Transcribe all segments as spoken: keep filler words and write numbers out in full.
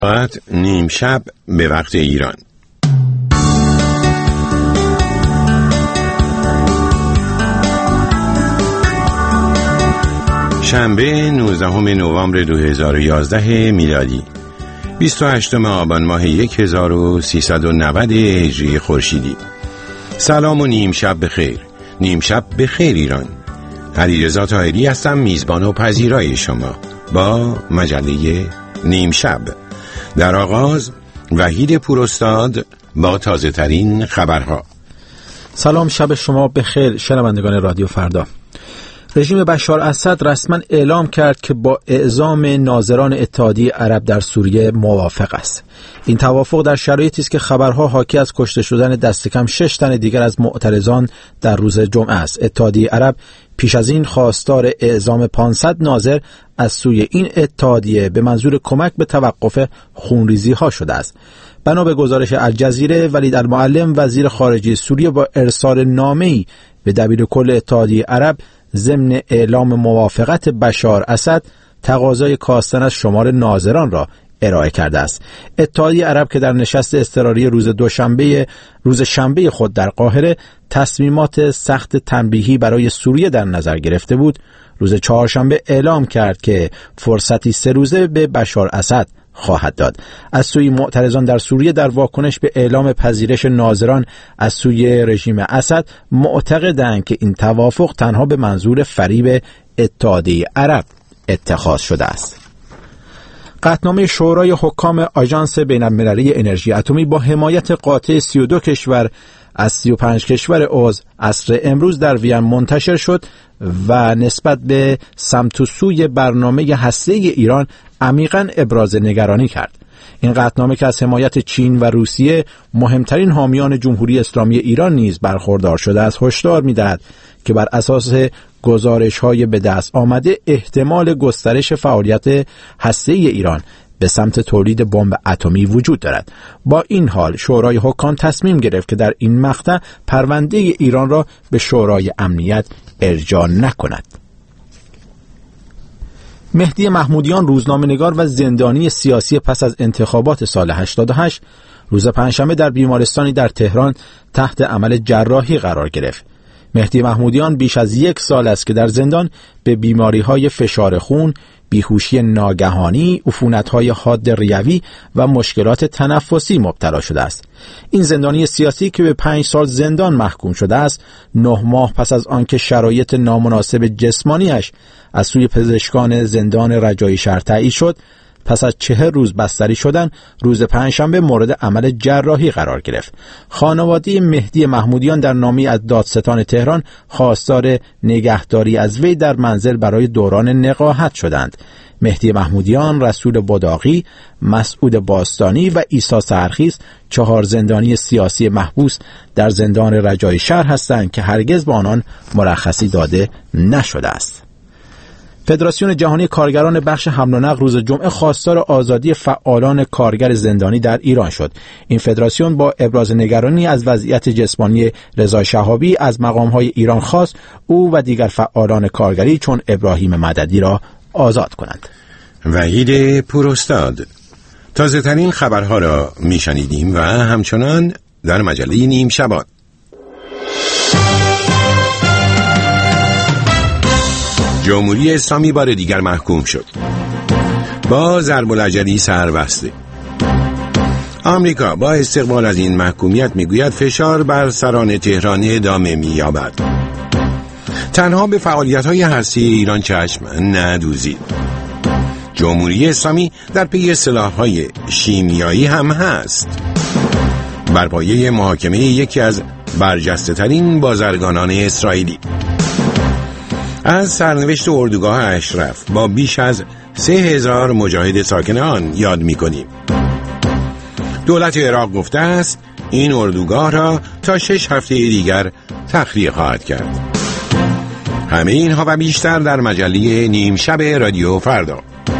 ساعت نیم شب به وقت ایران. شنبه نوزدهم نوامبر دو هزار و یازده میلادی، بیست و هشتم آبان ماه هزار و سیصد و نود هجری خورشیدی. سلام و نیم شب بخیر. نیم شب بخیر ایران. علیرضا طاهری هستم، میزبان و پذیرای شما با مجله نیم شب. در آغاز وحید پوراستاد با تازه ترین خبرها. سلام، شب شما بخیر شنوندگان رادیو فردا. رژیم بشار اسد رسما اعلام کرد که با اعزام ناظران اتحادیه عرب در سوریه موافق است. این توافق در شرایطی است که خبرها حاکی از کشته شدن دست کم شش تن دیگر از معترضان در روز جمعه است. اتحادیه عرب پیش از این خواستار اعزام پانصد ناظر از سوی این اتحادیه به منظور کمک به توقف خونریزی ها شده است. بنا به گزارش الجزیره، ولید المعلم وزیر خارجه سوریه با ارسال نامه‌ای به دبیرکل اتحادیه عرب ضمن اعلام موافقت بشار اسد تقاضای کاستن از شمار ناظران را ارائه کرده است. اتحادیه عرب که در نشست اضطراری روز دوشنبه روز شنبه خود در قاهره تصمیمات سخت تنبیهی برای سوریه در نظر گرفته بود، روز چهارشنبه اعلام کرد که فرصتی سه روزه به بشار اسد خواهد داد. از سوی معترضان در سوریه در واکنش به اعلام پذیرش ناظران از سوی رژیم اسد معتقدند که این توافق تنها به منظور فریب اتحادیه عرب اتخاذ شده است. قطعنامه شورای حکام آژانس بین‌المللی انرژی اتمی با حمایت قاطع سی و دو کشور از سی و پنج کشور عضو عصر امروز در وین منتشر شد و نسبت به سمت و سوی برنامه هسته‌ای ایران عمیقاً ابراز نگرانی کرد. این قطعنامه که از حمایت چین و روسیه، مهمترین حامیان جمهوری اسلامی ایران نیز برخوردار شده است، هشدار می‌دهد که بر اساس گزارش‌های به دست آمده احتمال گسترش فعالیت هسته‌ای ایران به سمت تولید بمب اتمی وجود دارد. با این حال شورای حکام تصمیم گرفت که در این مقطع پرونده ایران را به شورای امنیت ارجاع نکند. مهدی محمودیان، روزنامه‌نگار و زندانی سیاسی پس از انتخابات سال هشتاد و هشت، روز پنجشنبه در بیمارستانی در تهران تحت عمل جراحی قرار گرفت. مهدی محمودیان بیش از یک سال است که در زندان به بیماری‌های فشار خون، بیهوشی ناگهانی، عفونت‌های حاد ریوی و مشکلات تنفسی مبتلا شده است. این زندانی سیاسی که به پنج سال زندان محکوم شده است، نه ماه پس از آنکه شرایط نامناسب جسمانیش از سوی پزشکان زندان رجایی شهر تایید شد، پس از چهل روز بستری شدن، روز پنجشنبه مورد عمل جراحی قرار گرفت. خانواده مهدی محمودیان در نامه‌ای از دادستان تهران خواستار نگهداری از وی در منزل برای دوران نقاهت شدند. مهدی محمودیان، رسول بداقی، مسعود باستانی و عیسی سحرخیز چهار زندانی سیاسی محبوس در زندان رجایی شهر هستند که هرگز به آنان مرخصی داده نشده است. فدراسیون جهانی کارگران بخش حمل و نقل روز جمعه خواستار آزادی فعالان کارگر زندانی در ایران شد. این فدراسیون با ابراز نگرانی از وضعیت جسمانی رضا شهابی از مقام‌های ایران خواست او و دیگر فعالان کارگری چون ابراهیم مددی را آزاد کنند. وحید پوراستاد. تازه ترین خبرها را میشنیدیم و همچنان در مجله نیم شبان. جمهوری اسلامی بار دیگر محکوم شد. با ضرب العجلی سربسته. آمریکا با استقبال از این محکومیت میگوید فشار بر سران تهران ادامه می‌یابد. تنها به فعالیت‌های هسته‌ای ایران چشم ندوزید. جمهوری اسلامی در پی سلاح‌های شیمیایی هم هست. بر پایه محاکمه یکی از برجسته‌ترین بازرگانان اسرائیلی. از سرنوشت اردوگاه اشرف با بیش از سه هزار مجاهد ساکن آن یاد می‌کنیم. دولت عراق گفته است این اردوگاه را تا شش هفته دیگر تخلیه خواهد کرد. همه اینها و بیشتر در مجله نیم شب رادیو فردا.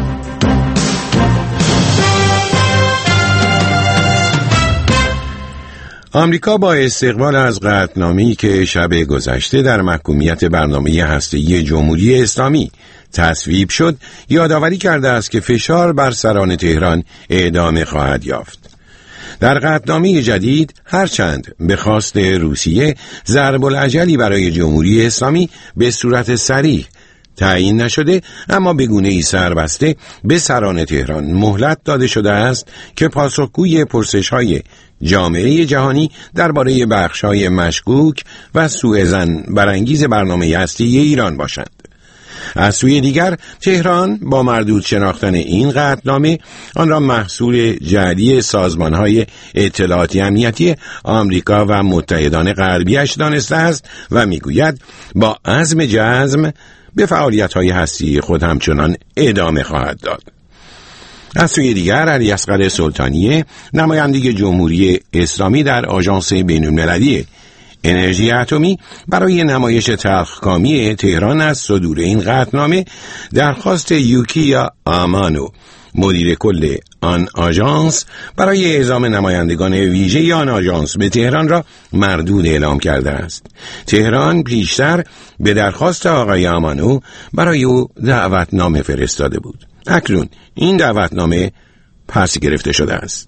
آمریکا با استقبال از قطعنامه‌ای که شب گذشته در محکومیت برنامه هسته‌ای جمهوری اسلامی تصویب شد یادآوری کرده است که فشار بر سران تهران ادامه خواهد یافت. در قطعنامه جدید هرچند به خواست روسیه ضرب الاجلی برای جمهوری اسلامی به صورت صریح تعیین نشده، اما به گونه‌ای سربسته به سران تهران مهلت داده شده است که پاسخگوی پرسش‌های جامعه جهانی درباره بخش‌های مشکوک و سوءظن برانگیز برنامه هسته‌ای ایران باشند. از سوی دیگر تهران با مردود شناختن این قطعنامه آن را محصول جعلی سازمان‌های اطلاعاتی امنیتی آمریکا و متحدان غربیش دانسته است و می‌گوید با عزم جزم به فعالیت‌های هسته‌ای خود همچنان ادامه خواهد داد. از سوی دیگر علی اصغر سلطانیه نماینده جمهوری اسلامی در آژانس بین‌المللی انرژی اتمی برای نمایش تلخکامی تهران از صدور این قطعنامه درخواست یوکیا آمانو مدیر کل آن آژانس برای اعزام نمایندگان ویژه آن آژانس به تهران را مردود اعلام کرده است. تهران پیشتر به درخواست آقای آمانو برای او دعوتنامه فرستاده بود. اکنون این دعوتنامه پس گرفته شده است.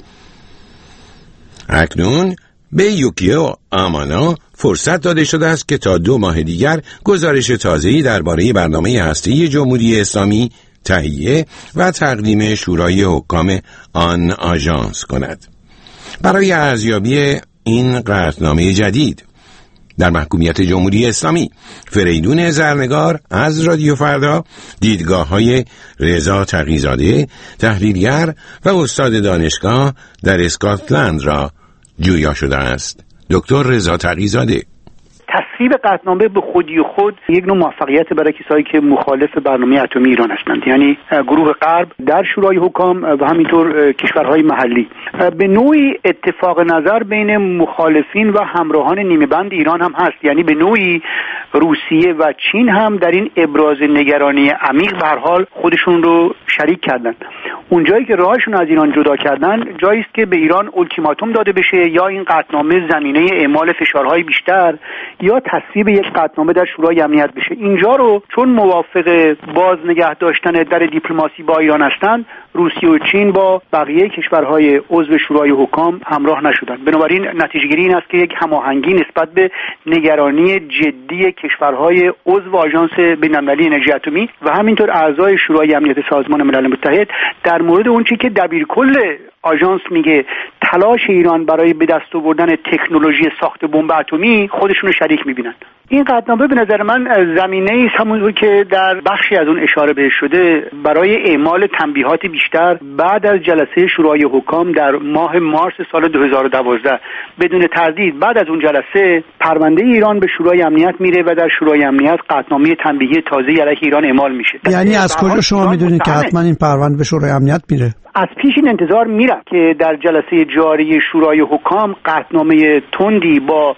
اکنون به یوکیو آمانا فرصت داده شده است که تا دو ماه دیگر گزارش تازه‌ای درباره برنامه هسته‌ای جمهوری اسلامی تهیه و تقدیم شورای حکام آن آژانس کند. برای ارزیابی این قطعنامه جدید در محکومیت جمهوری اسلامی، فریدون زرنگار از رادیو فردا دیدگاه‌های رضا تقی‌زاده تحلیلگر و استاد دانشگاه در اسکاتلند را جویا شده است. دکتر رضا تقی‌زاده: تصویب قطعنامه به خودی خود یک نوع موفقیت برای کسایی که مخالف برنامه اتمی ایران هستند، یعنی گروه غرب در شورای حکام و همینطور کشورهای محلی. به نوعی اتفاق نظر بین مخالفین و همراهان نیمه بند ایران هم هست، یعنی به نوعی روسیه و چین هم در این ابراز نگرانی عمیق به هر حال خودشون رو شریک کردن. اون جایی که راهشون از ایران جدا کردن جایی است که به ایران التیماتوم داده بشه، یا این قطعنامه زمینه اعمال فشارهای بیشتر یا تصویب یک قطعنامه در شورای امنیت بشه. اینجا رو چون موافق باز نگه داشتن در دیپلماسی با ایران هستند، روسیه و چین با بقیه کشورهای عضو شورای حکام همراه نشدند. بنابراین نتیجه گیری این است که یک هماهنگی نسبت به نگرانی جدی کشورهای عضو آژانس بین‌المللی انرژی اتمی و همینطور اعضای شورای امنیت سازمان ملل متحد در مورد اون چیزی که دبیرکل آژانس میگه تلاش ایران برای به دست آوردن تکنولوژی ساخت بمب اتمی خودشون رو شریک میبینن. این قطعنامه به نظر من زمینه‌ای است همونطور که در بخشی از اون اشاره بهش شده برای اعمال تنبیهات بیشتر بعد از جلسه شورای حکام در ماه مارس سال دو هزار و دوازده. بدون تردید بعد از اون جلسه پرونده ایران به شورای امنیت میره و در شورای امنیت قطعنامه تنبیهی تازه‌ای علیه ایران اعمال میشه. یعنی از کجا شما میدونید که حتما این پرونده به شورای امنیت میره؟ از پیش این انتظار میره که در جلسه جاری شورای حکام قطعنامه تندی با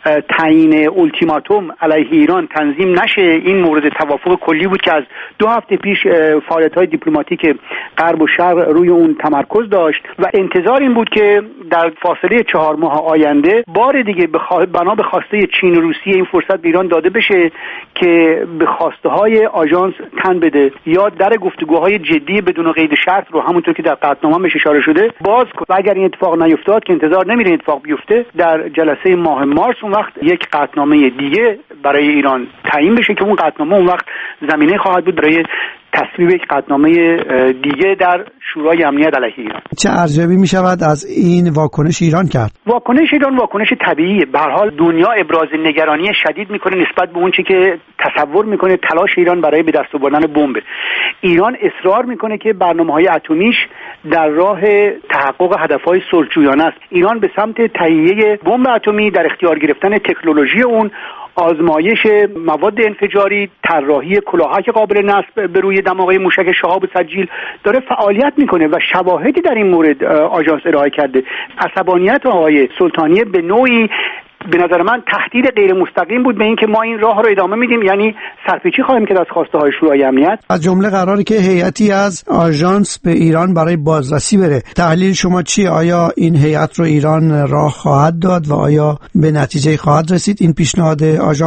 تعیین التیماتوم علیه ایران تنظیم نشه. این مورد توافق کلی بود که از دو هفته پیش فعالیت‌های دیپلماتیک غرب و شرق روی اون تمرکز داشت و انتظار این بود که در فاصله چهار ماه آینده بار دیگه بنا به خواسته چین و روسیه این فرصت به ایران داده بشه که به خواسته های آژانس تن بده یا در گفتگوهای جدی بدون قید شرط رو همونطور که در قطعنامه بهش اشاره شده باز کنه. و اگر این اتفاق نیفتاد که انتظار نمیره اتفاق بیفته، در جلسه ماه مارس اون وقت یک قطعنامه دیگه برای ایران تعیین بشه که اون قطعنامه اون وقت زمینه خواهد بود برای تصویب یک قطعنامه دیگه در شورای امنیت علیه ایران. چه ارزیابی می شود از این واکنش ایران کرد؟ واکنش ایران واکنش طبیعیه. به هر حال دنیا ابراز نگرانی شدید میکنه نسبت به اون چیزی که تصور میکنه تلاش ایران برای به دست آوردن بمب. ایران اصرار میکنه که برنامه‌های اتمیش در راه تحقق هدفهای صلح‌جویانه است. ایران به سمت تهیه بمب اتمی، در اختیار گرفتن تکنولوژی اون، آزمایش مواد انفجاری، طراحی کلاهک قابل نصب به روی دماغه موشک شهاب سجیل داره فعالیت میکنه و شواهدی در این مورد آژانس ارائه کرده. عصبانیت آقای سلطانیه به نوعی به نظر من تهدید غیر مستقیم بود به این که ما این راه رو ادامه میدیم، یعنی سرپیچی خواهیم کرد از خواسته های شورای امنیت. از جمله قراره که هیئتی از آژانس به ایران برای بازرسی بره. تحلیل شما چیه؟ آیا این هیئت رو ایران راه خواهد داد و آیا به نتیجه خواهد رسید این پیشنهاد آژانس؟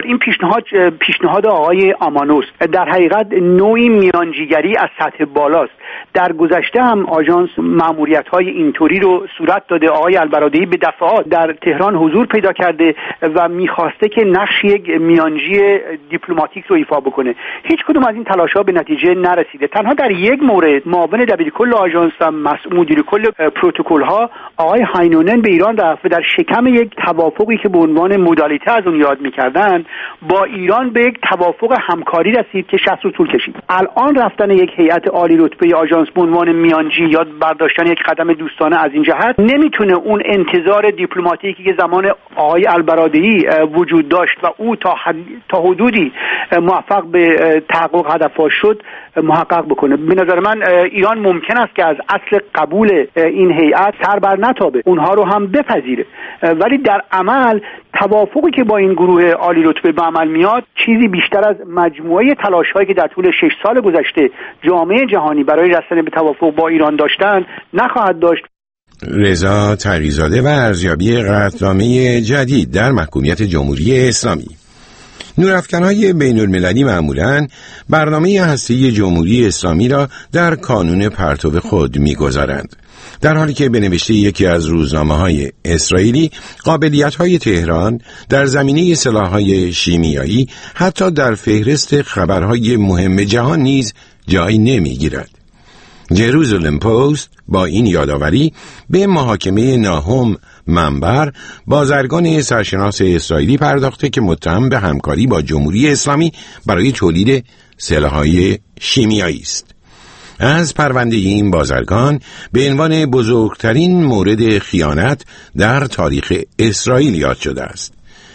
این پیشنهاد پیشنهاد آقای آمانوس در حقیقت نوعی میانجیگری از سطح بالاست. در گذشته هم آژانس مأموریت‌های اینطوری رو صورت داده. آقای البرادعی به دفعات در تهران حضور پیدا کرده و می‌خواسته که نقش یک میانجی دیپلماتیک رو ایفا بکنه. هیچ کدوم از این تلاش‌ها به نتیجه نرسیده. تنها در یک مورد معاون دبیرکل آژانس و مدیر کل پروتکل‌ها آقای هاینونن به ایران رفت و در شکم یک توافقی که به عنوان مودالیته از اون یاد می‌کردن با ایران به یک توافق همکاری رسید که شصت روز طول کشید. الان رفتن یک هیئت عالی رتبه آژانس به عنوان میانجی یا برداشتن یک قدم دوستانه از این جهت نمیتونه اون انتظار دیپلماتیکی که زمان آقای البرادعی وجود داشت و او تا حد... تا حدودی موفق به تحقق هدفش شد محقق بکنه. به نظر من ایران ممکن است که از اصل قبول این هیئت سر بر نتابه، اونها رو هم بپذیره، ولی در عمل توافقی که با این گروه عالی رتبه به عمل میاد چیزی بیشتر از مجموعه تلاش‌هایی که در طول شش سال گذشته جامعه جهانی برای رسیدن به توافق با ایران داشتن نخواهد داشت. رضا تقی‌زاده و ارزیابی قطعنامه جدید در محکومیت جمهوری اسلامی. نورافکن‌های بین‌المللی معمولاً برنامه هسته‌ای جمهوری اسلامی را در کانون پرتو خود می‌گذارند، در حالی که به نوشته یکی از روزنامه‌های اسرائیلی قابلیت‌های تهران در زمینه سلاح‌های شیمیایی حتی در فهرست خبرهای مهم جهان نیز جای نمی‌گیرد. جروزالم پست با این یادآوری به محاکمه ناهوم منبر، بازرگان سرشناس اسرائیلی پرداخته که متهم به همکاری با جمهوری اسلامی برای تولید سلاح‌های شیمیایی است. از پرونده این بازرگان به عنوان بزرگترین مورد خیانت در تاریخ اسرائیل یاد شده است.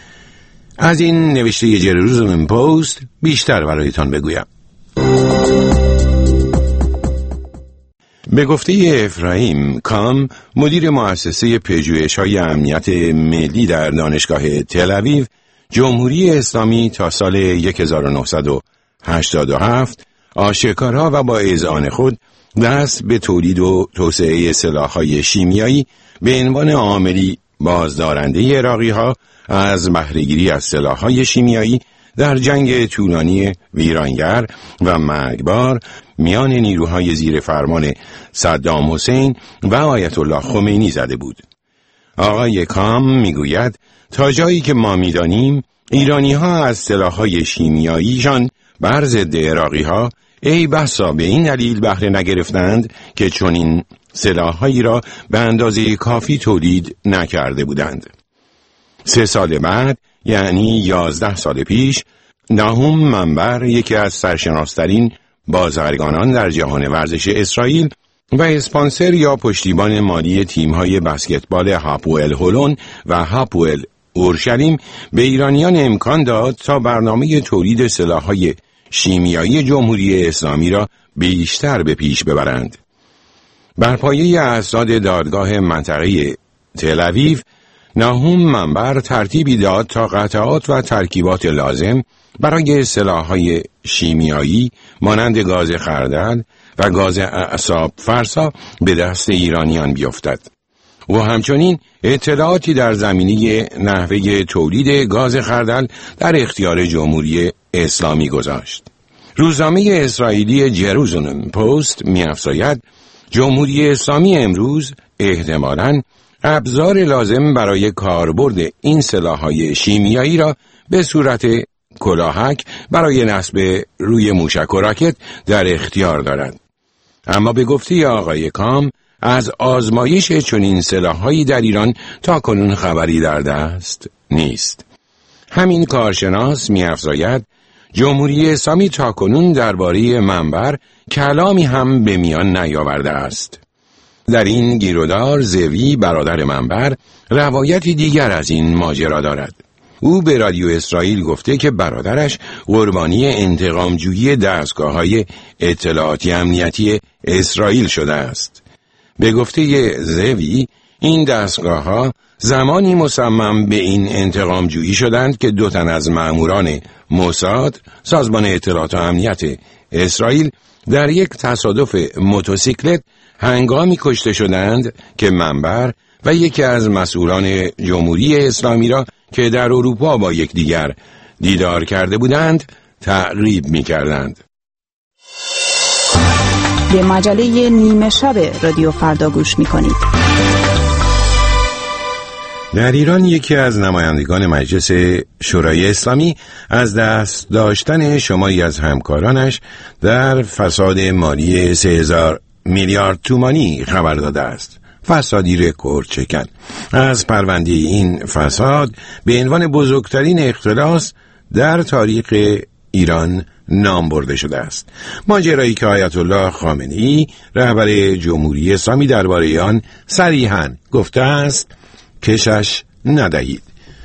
از این نوشته جروزالم پست بیشتر برایتان بگویم. به گفته افرایم کام، مدیر مؤسسه پژوهش‌های امنیت ملی در دانشگاه تل‌آویو، جمهوری اسلامی تا سال هزار و نهصد و هشتاد و هفت آشکارا و با اذعان خود دست به تولید و توسعه سلاح‌های شیمیایی به عنوان عاملی بازدارنده عراقی‌ها از بهره‌گیری از سلاح‌های شیمیایی در جنگ طولانی ویرانگر و مرگبار میان نیروهای زیر فرمان صدام حسین و آیت الله خمینی زده بود. آقای کام میگوید تا جایی که ما میدانیم ایرانی‌ها از سلاح‌های شیمیاییشان بر ضد عراقی‌ها ای بسا به این دلیل بهره نگرفتند که چنین سلاح‌هایی را به اندازه کافی تولید نکرده بودند. سه سال بعد، یعنی یازده سال پیش، ناهوم منبر، یکی از سرشناسترین بازرگانان در جهان ورزش اسرائیل و اسپانسر یا پشتیبان مالی تیم‌های بسکتبال هاپوئل هولون و هاپوئل اورشلیم، به ایرانیان امکان داد تا برنامه تولید سلاح‌های شیمیایی جمهوری اسلامی را بیشتر به پیش ببرند. بر پایه اسناد دادگاه منطقه تل‌آویو، ناهوم منبر ترتیبی داد تا قطعات و ترکیبات لازم برای سلاح‌های شیمیایی مانند گاز خردل و گاز اعصاب فرسا به دست ایرانیان بیفتد. و همچنین اطلاعاتی در زمینه نحوه تولید گاز خردل در اختیار جمهوری اسلامی گذاشت. روزنامه اسرائیلی جروزالم پست می‌افزاید جمهوری اسلامی امروز احتمالاً ابزار لازم برای کاربرد این سلاح‌های شیمیایی را به صورت کلاهک برای نصب روی موشک و راکت در اختیار دارد. اما به گفته آقای کام، از آزمایش چنین سلاح‌هایی در ایران تا کنون خبری در دست نیست. همین کارشناس می‌افزاید جمهوری اسلامی تا کنون درباره منبر کلامی هم به میان نیاورده است. در این گیرودار زوی برادر منبر روایتی دیگر از این ماجرا دارد. او به رادیو اسرائیل گفته که برادرش قربانی انتقامجویی دستگاه‌های اطلاعاتی امنیتی اسرائیل شده است. به گفته زوی این دستگاه‌ها زمانی مصمم به این انتقامجویی شدند که دو تن از مأموران موساد، سازمان اطلاعات و امنیت اسرائیل، در یک تصادف موتورسیکلت هنگامی کشته شدند که منبر و یکی از مسئولان جمهوری اسلامی را که در اروپا با یکدیگر دیدار کرده بودند تعقیب می‌کردند. به مجله نیمه شب رادیو فردا گوش می‌کنید. در ایران یکی از نمایندگان مجلس شورای اسلامی از دست داشتن شماری از همکارانش در فساد مالی سه هزار میلیارد تومانی خبر داده است. فسادی رکورد چکن. از پرونده این فساد به عنوان بزرگترین اختلاس در تاریخ ایران نام برده شده است. ماجرایی که آیت الله خامنه‌ای رهبر جمهوری اسلامی درباره آن صریحاً گفته است کشش ندهید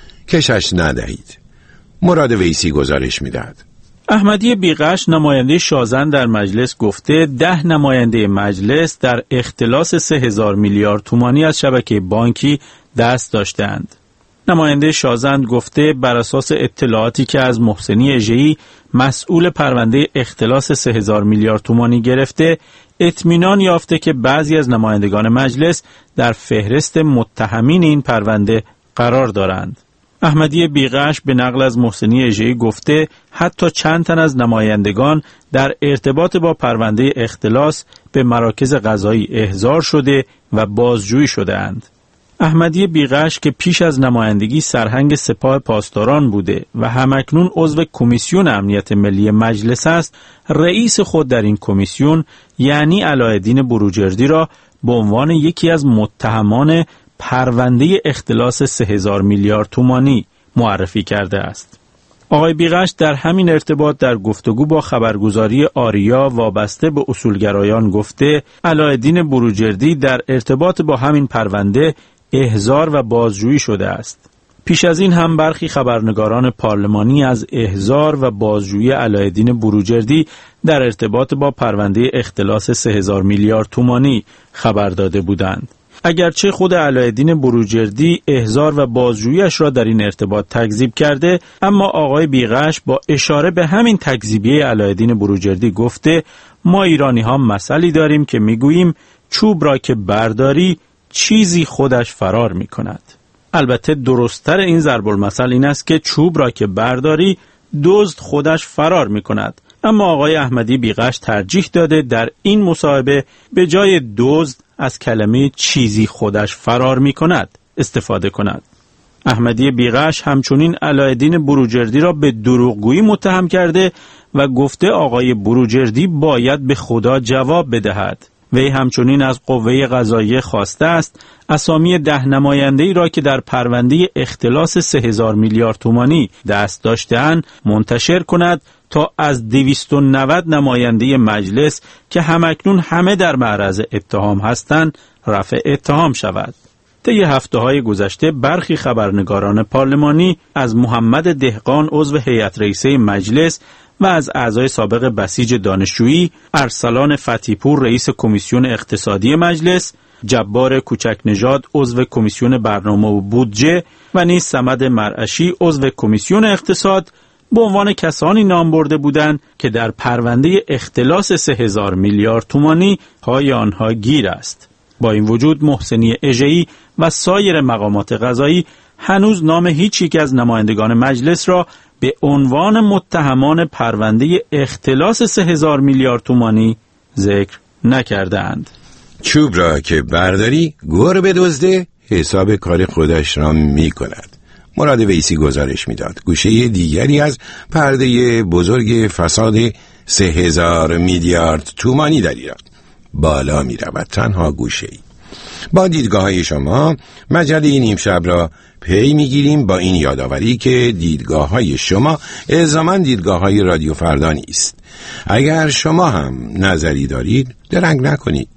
کشش ندهید. مراد ویسی گزارش می‌دهد. احمدی بیغش نماینده شازن در مجلس گفته ده نماینده مجلس در اختلاس سه هزار میلیارد تومانی از شبکه بانکی دست داشتند. نماینده شازن گفته بر اساس اطلاعاتی که از محسنی اژه‌ای مسئول پرونده اختلاس سه هزار میلیارد تومانی گرفته، اطمینان یافته که بعضی از نمایندگان مجلس در فهرست متهمین این پرونده قرار دارند. احمدی بیغش به نقل از محسنی اژه‌ای گفته حتی چند تن از نمایندگان در ارتباط با پرونده اختلاس به مراکز قضایی احضار شده و بازجویی شده اند. احمدی بیغش که پیش از نمایندگی سرهنگ سپاه پاسداران بوده و همکنون عضو کمیسیون امنیت ملی مجلس است، رئیس خود در این کمیسیون یعنی علایالدین بروجردی را به عنوان یکی از متهمان پرونده اختلاس سه هزار میلیارد تومانی معرفی کرده است. آقای بیغش در همین ارتباط در گفتگو با خبرگزاری آریا وابسته به اصولگرایان گفته علایالدین بروجردی در ارتباط با همین پرونده احضار و بازجویی شده است. پیش از این هم برخی خبرنگاران پارلمانی از احضار و بازجویی علایالدین بروجردی در ارتباط با پرونده اختلاس سه هزار میلیارد تومانی خبر داده بودند. اگرچه خود علایالدین بروجردی احضار و بازجوییش را در این ارتباط تکذیب کرده، اما آقای بیغش با اشاره به همین تکذیبیه علایالدین بروجردی گفته ما ایرانی ها مثلی داریم که میگوییم چوب را که برداری چیزی خودش فرار می کند. البته درست‌تر این ضرب المثل این است که چوب را که برداری دزد خودش فرار می کند. اما آقای احمدی بیغش ترجیح داده در این مصاحبه به جای دزد از کلمه چیزی خودش فرار می کند استفاده کند. احمدی بیغش همچنین علایالدین بروجردی را به دروغگویی متهم کرده و گفته آقای بروجردی باید به خدا جواب بدهد. وی همچنین از قوه قضاییه خواسته است اسامی ده نماینده‌ای را که در پرونده اختلاس سه هزار میلیارد تومانی دست داشته‌اند منتشر کند تا از دویست و نود نماینده مجلس که همکنون همه در معرض اتهام هستند رفع اتهام شود. طی هفته‌های گذشته برخی خبرنگاران پارلمانی از محمد دهقان عضو هیئت رئیسه مجلس و از اعضای سابق بسیج دانشجویی، ارسلان فتیپور رئیس کمیسیون اقتصادی مجلس، جبار کوچک نژاد عضو کمیسیون برنامه و بودجه و نیز صمد مرعشی عضو کمیسیون اقتصاد به عنوان کسانی نام برده بودند که در پرونده اختلاس سه هزار میلیارد تومانی پای آنها گیر است. با این وجود محسنی اژه‌ای و سایر مقامات قضایی هنوز نام هیچ یک از نمایندگان مجلس را به عنوان متهمان پرونده اختلاس سه هزار میلیارد تومانی ذکر نکردند. چوب را که برداری گور بدزده حساب کار خودش را می کند. مراد ویسی گزارش می داد. گوشه دیگری از پرده بزرگ فساد سه هزار میلیارد تومانی در ایران بالا می رود. تنها گوشه ای. با دیدگاه های شما مجله نیم شب را پی میگیریم با این یادآوری که دیدگاه های شما الزاماً دیدگاه های رادیو فردا نیست. اگر شما هم نظری دارید درنگ نکنید.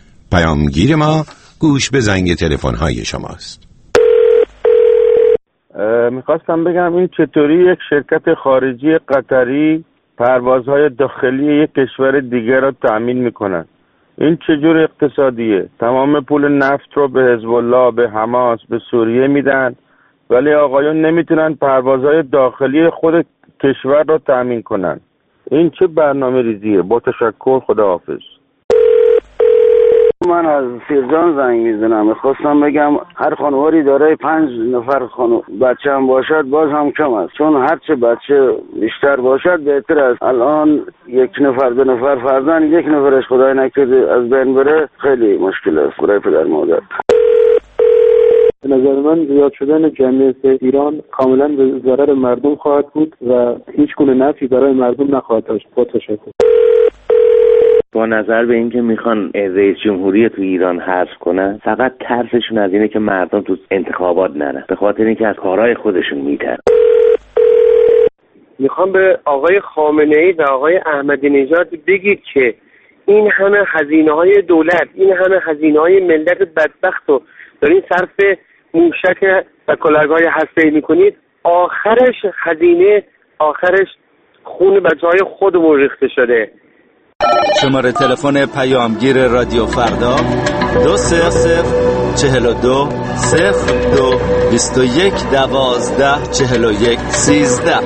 پیامگیر ما گوش به زنگ تلفن های شماست. میخواستم بگم این چطوری یک شرکت خارجی قطری پروازهای داخلی یک کشور دیگر را تأمین میکنند؟ این چجور اقتصادیه؟ تمام پول نفت رو به حزب الله، به حماس، به سوریه میدن، ولی آقایون نمیتونن پروازهای داخلی خود کشور رو تأمین کنن. این چه برنامه ریزیه؟ با تشکر، خداحافظ. من از سیرجان زنگ میزنم. میخواستم بگم هر خانواری داره پنج نفر خانو... بچه هم باشد باز هم کم است، چون هرچه بچه بیشتر باشد بهتر است. الان یک نفر دو نفر فرزند، یک نفرش خدای نکرده از بین بره خیلی مشکل است برای پدر مادر. به نظر من زیاد شدن جمعیت ایران کاملا به ضرر مردم خواهد بود و هیچ گونه نفعی برای مردم نخواهد داشت. با تشکر. با نظر به اینکه میخوان رئیس جمهوری تو ایران حذف کنن، فقط ترسشون از اینه که مردم تو انتخابات نرن، به خاطر اینکه از کارهای خودشون میترن. میخوام به آقای خامنه‌ای و آقای احمدی نژاد بگید که این همه هزینه‌های دولت، این همه هزینه‌های ملت بدبخت رو دارین صرف موشک و کلاهگاه هسته‌ای میکنید، آخرش هزینه، آخرش خون بچه‌های خودمون ریخته شده. شماره تلفن پیامگیر رادیو فردا دو صفر صفر چهل و دو صفر دو بیست و یک دوازده چهل و یک سیزده.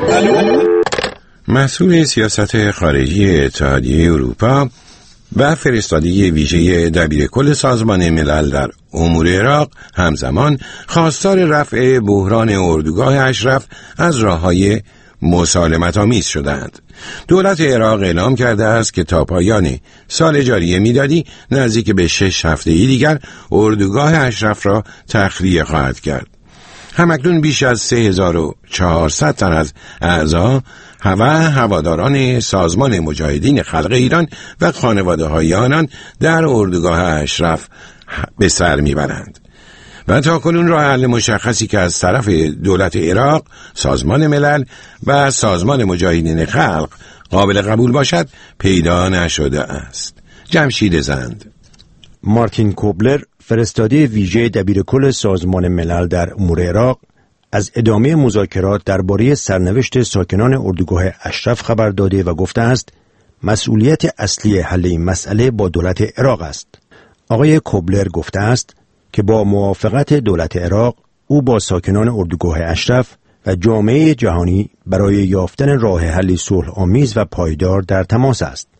مسئول سیاست خارجی اتحادیه اروپا و فرستادگی ویژه دبیرکل سازمان ملل در امور عراق همزمان خواستار رفع بحران اردوگاه اشرف از راه‌های مسالمت‌آمیز شدند. دولت عراق اعلام کرده است که تا پایان سال جاری میلادی نزدیک به شش هفته‌ای دیگر اردوگاه اشرف را تخلیه خواهد کرد. همکنون بیش از سه هزار و چهارصد تن از اعضا و هواداران سازمان مجاهدین خلق ایران و خانواده‌های آنان در اردوگاه اشرف به سر میبرند و تا کنون راه حل مشخصی که از طرف دولت عراق، سازمان ملل و سازمان مجاهدین خلق قابل قبول باشد پیدا نشده است. جمشید زند. مارتین کوبلر، فرستاده ویژه دبیرکل سازمان ملل در امور عراق، از ادامه مذاکرات درباره سرنوشت ساکنان اردوگاه اشرف خبر داده و گفته است مسئولیت اصلی حل این مسئله با دولت عراق است. آقای کوبلر گفته است که با موافقت دولت عراق او با ساکنان اردوگاه اشرف و جامعه جهانی برای یافتن راه حلی صلح آمیز و پایدار در تماس است.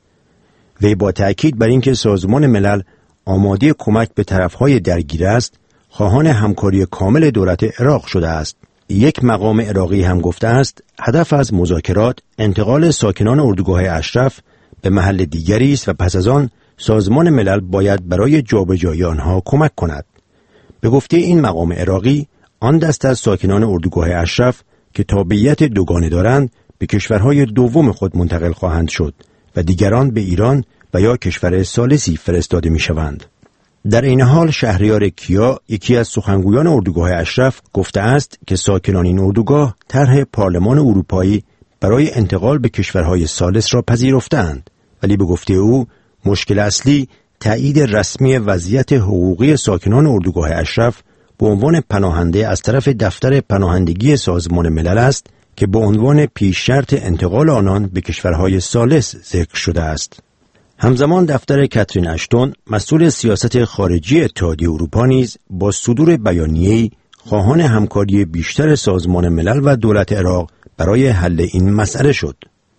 وی با تأکید بر اینکه سازمان ملل آماده کمک به طرفهای درگیر است، خواهان همکاری کامل دولت عراق شده است. یک مقام عراقی هم گفته است هدف از مذاکرات انتقال ساکنان اردوگاه اشرف به محل دیگری است و پس از آن سازمان ملل باید برای جابجایی آنها کمک کند. به گفته این مقام عراقی، آن دست از ساکنان اردوگاه اشرف که تابعیت دوگانه دارند به کشورهای دوم خود منتقل خواهند شد و دیگران به ایران و یا کشور ثالثی فرستاده می شوند. در این حال شهریار کیا، یکی از سخنگویان اردوگاه اشرف، گفته است که ساکنان این اردوگاه طرح پارلمان اروپایی برای انتقال به کشورهای ثالث را پذیرفتند، ولی به گفته او مشکل اصلی تایید رسمی وضعیت حقوقی ساکنان اردوگاه اشرف به عنوان پناهنده از طرف دفتر پناهندگی سازمان ملل است که به عنوان پیش شرط انتقال آنان به کشورهای ثالث ذکر شده است. همزمان دفتر کاترین اشتون، مسئول سیاست خارجی اتحادیه اروپا نیز با صدور بیانیه‌ای خواهان همکاری بیشتر سازمان ملل و دولت عراق برای حل این مسئله شد.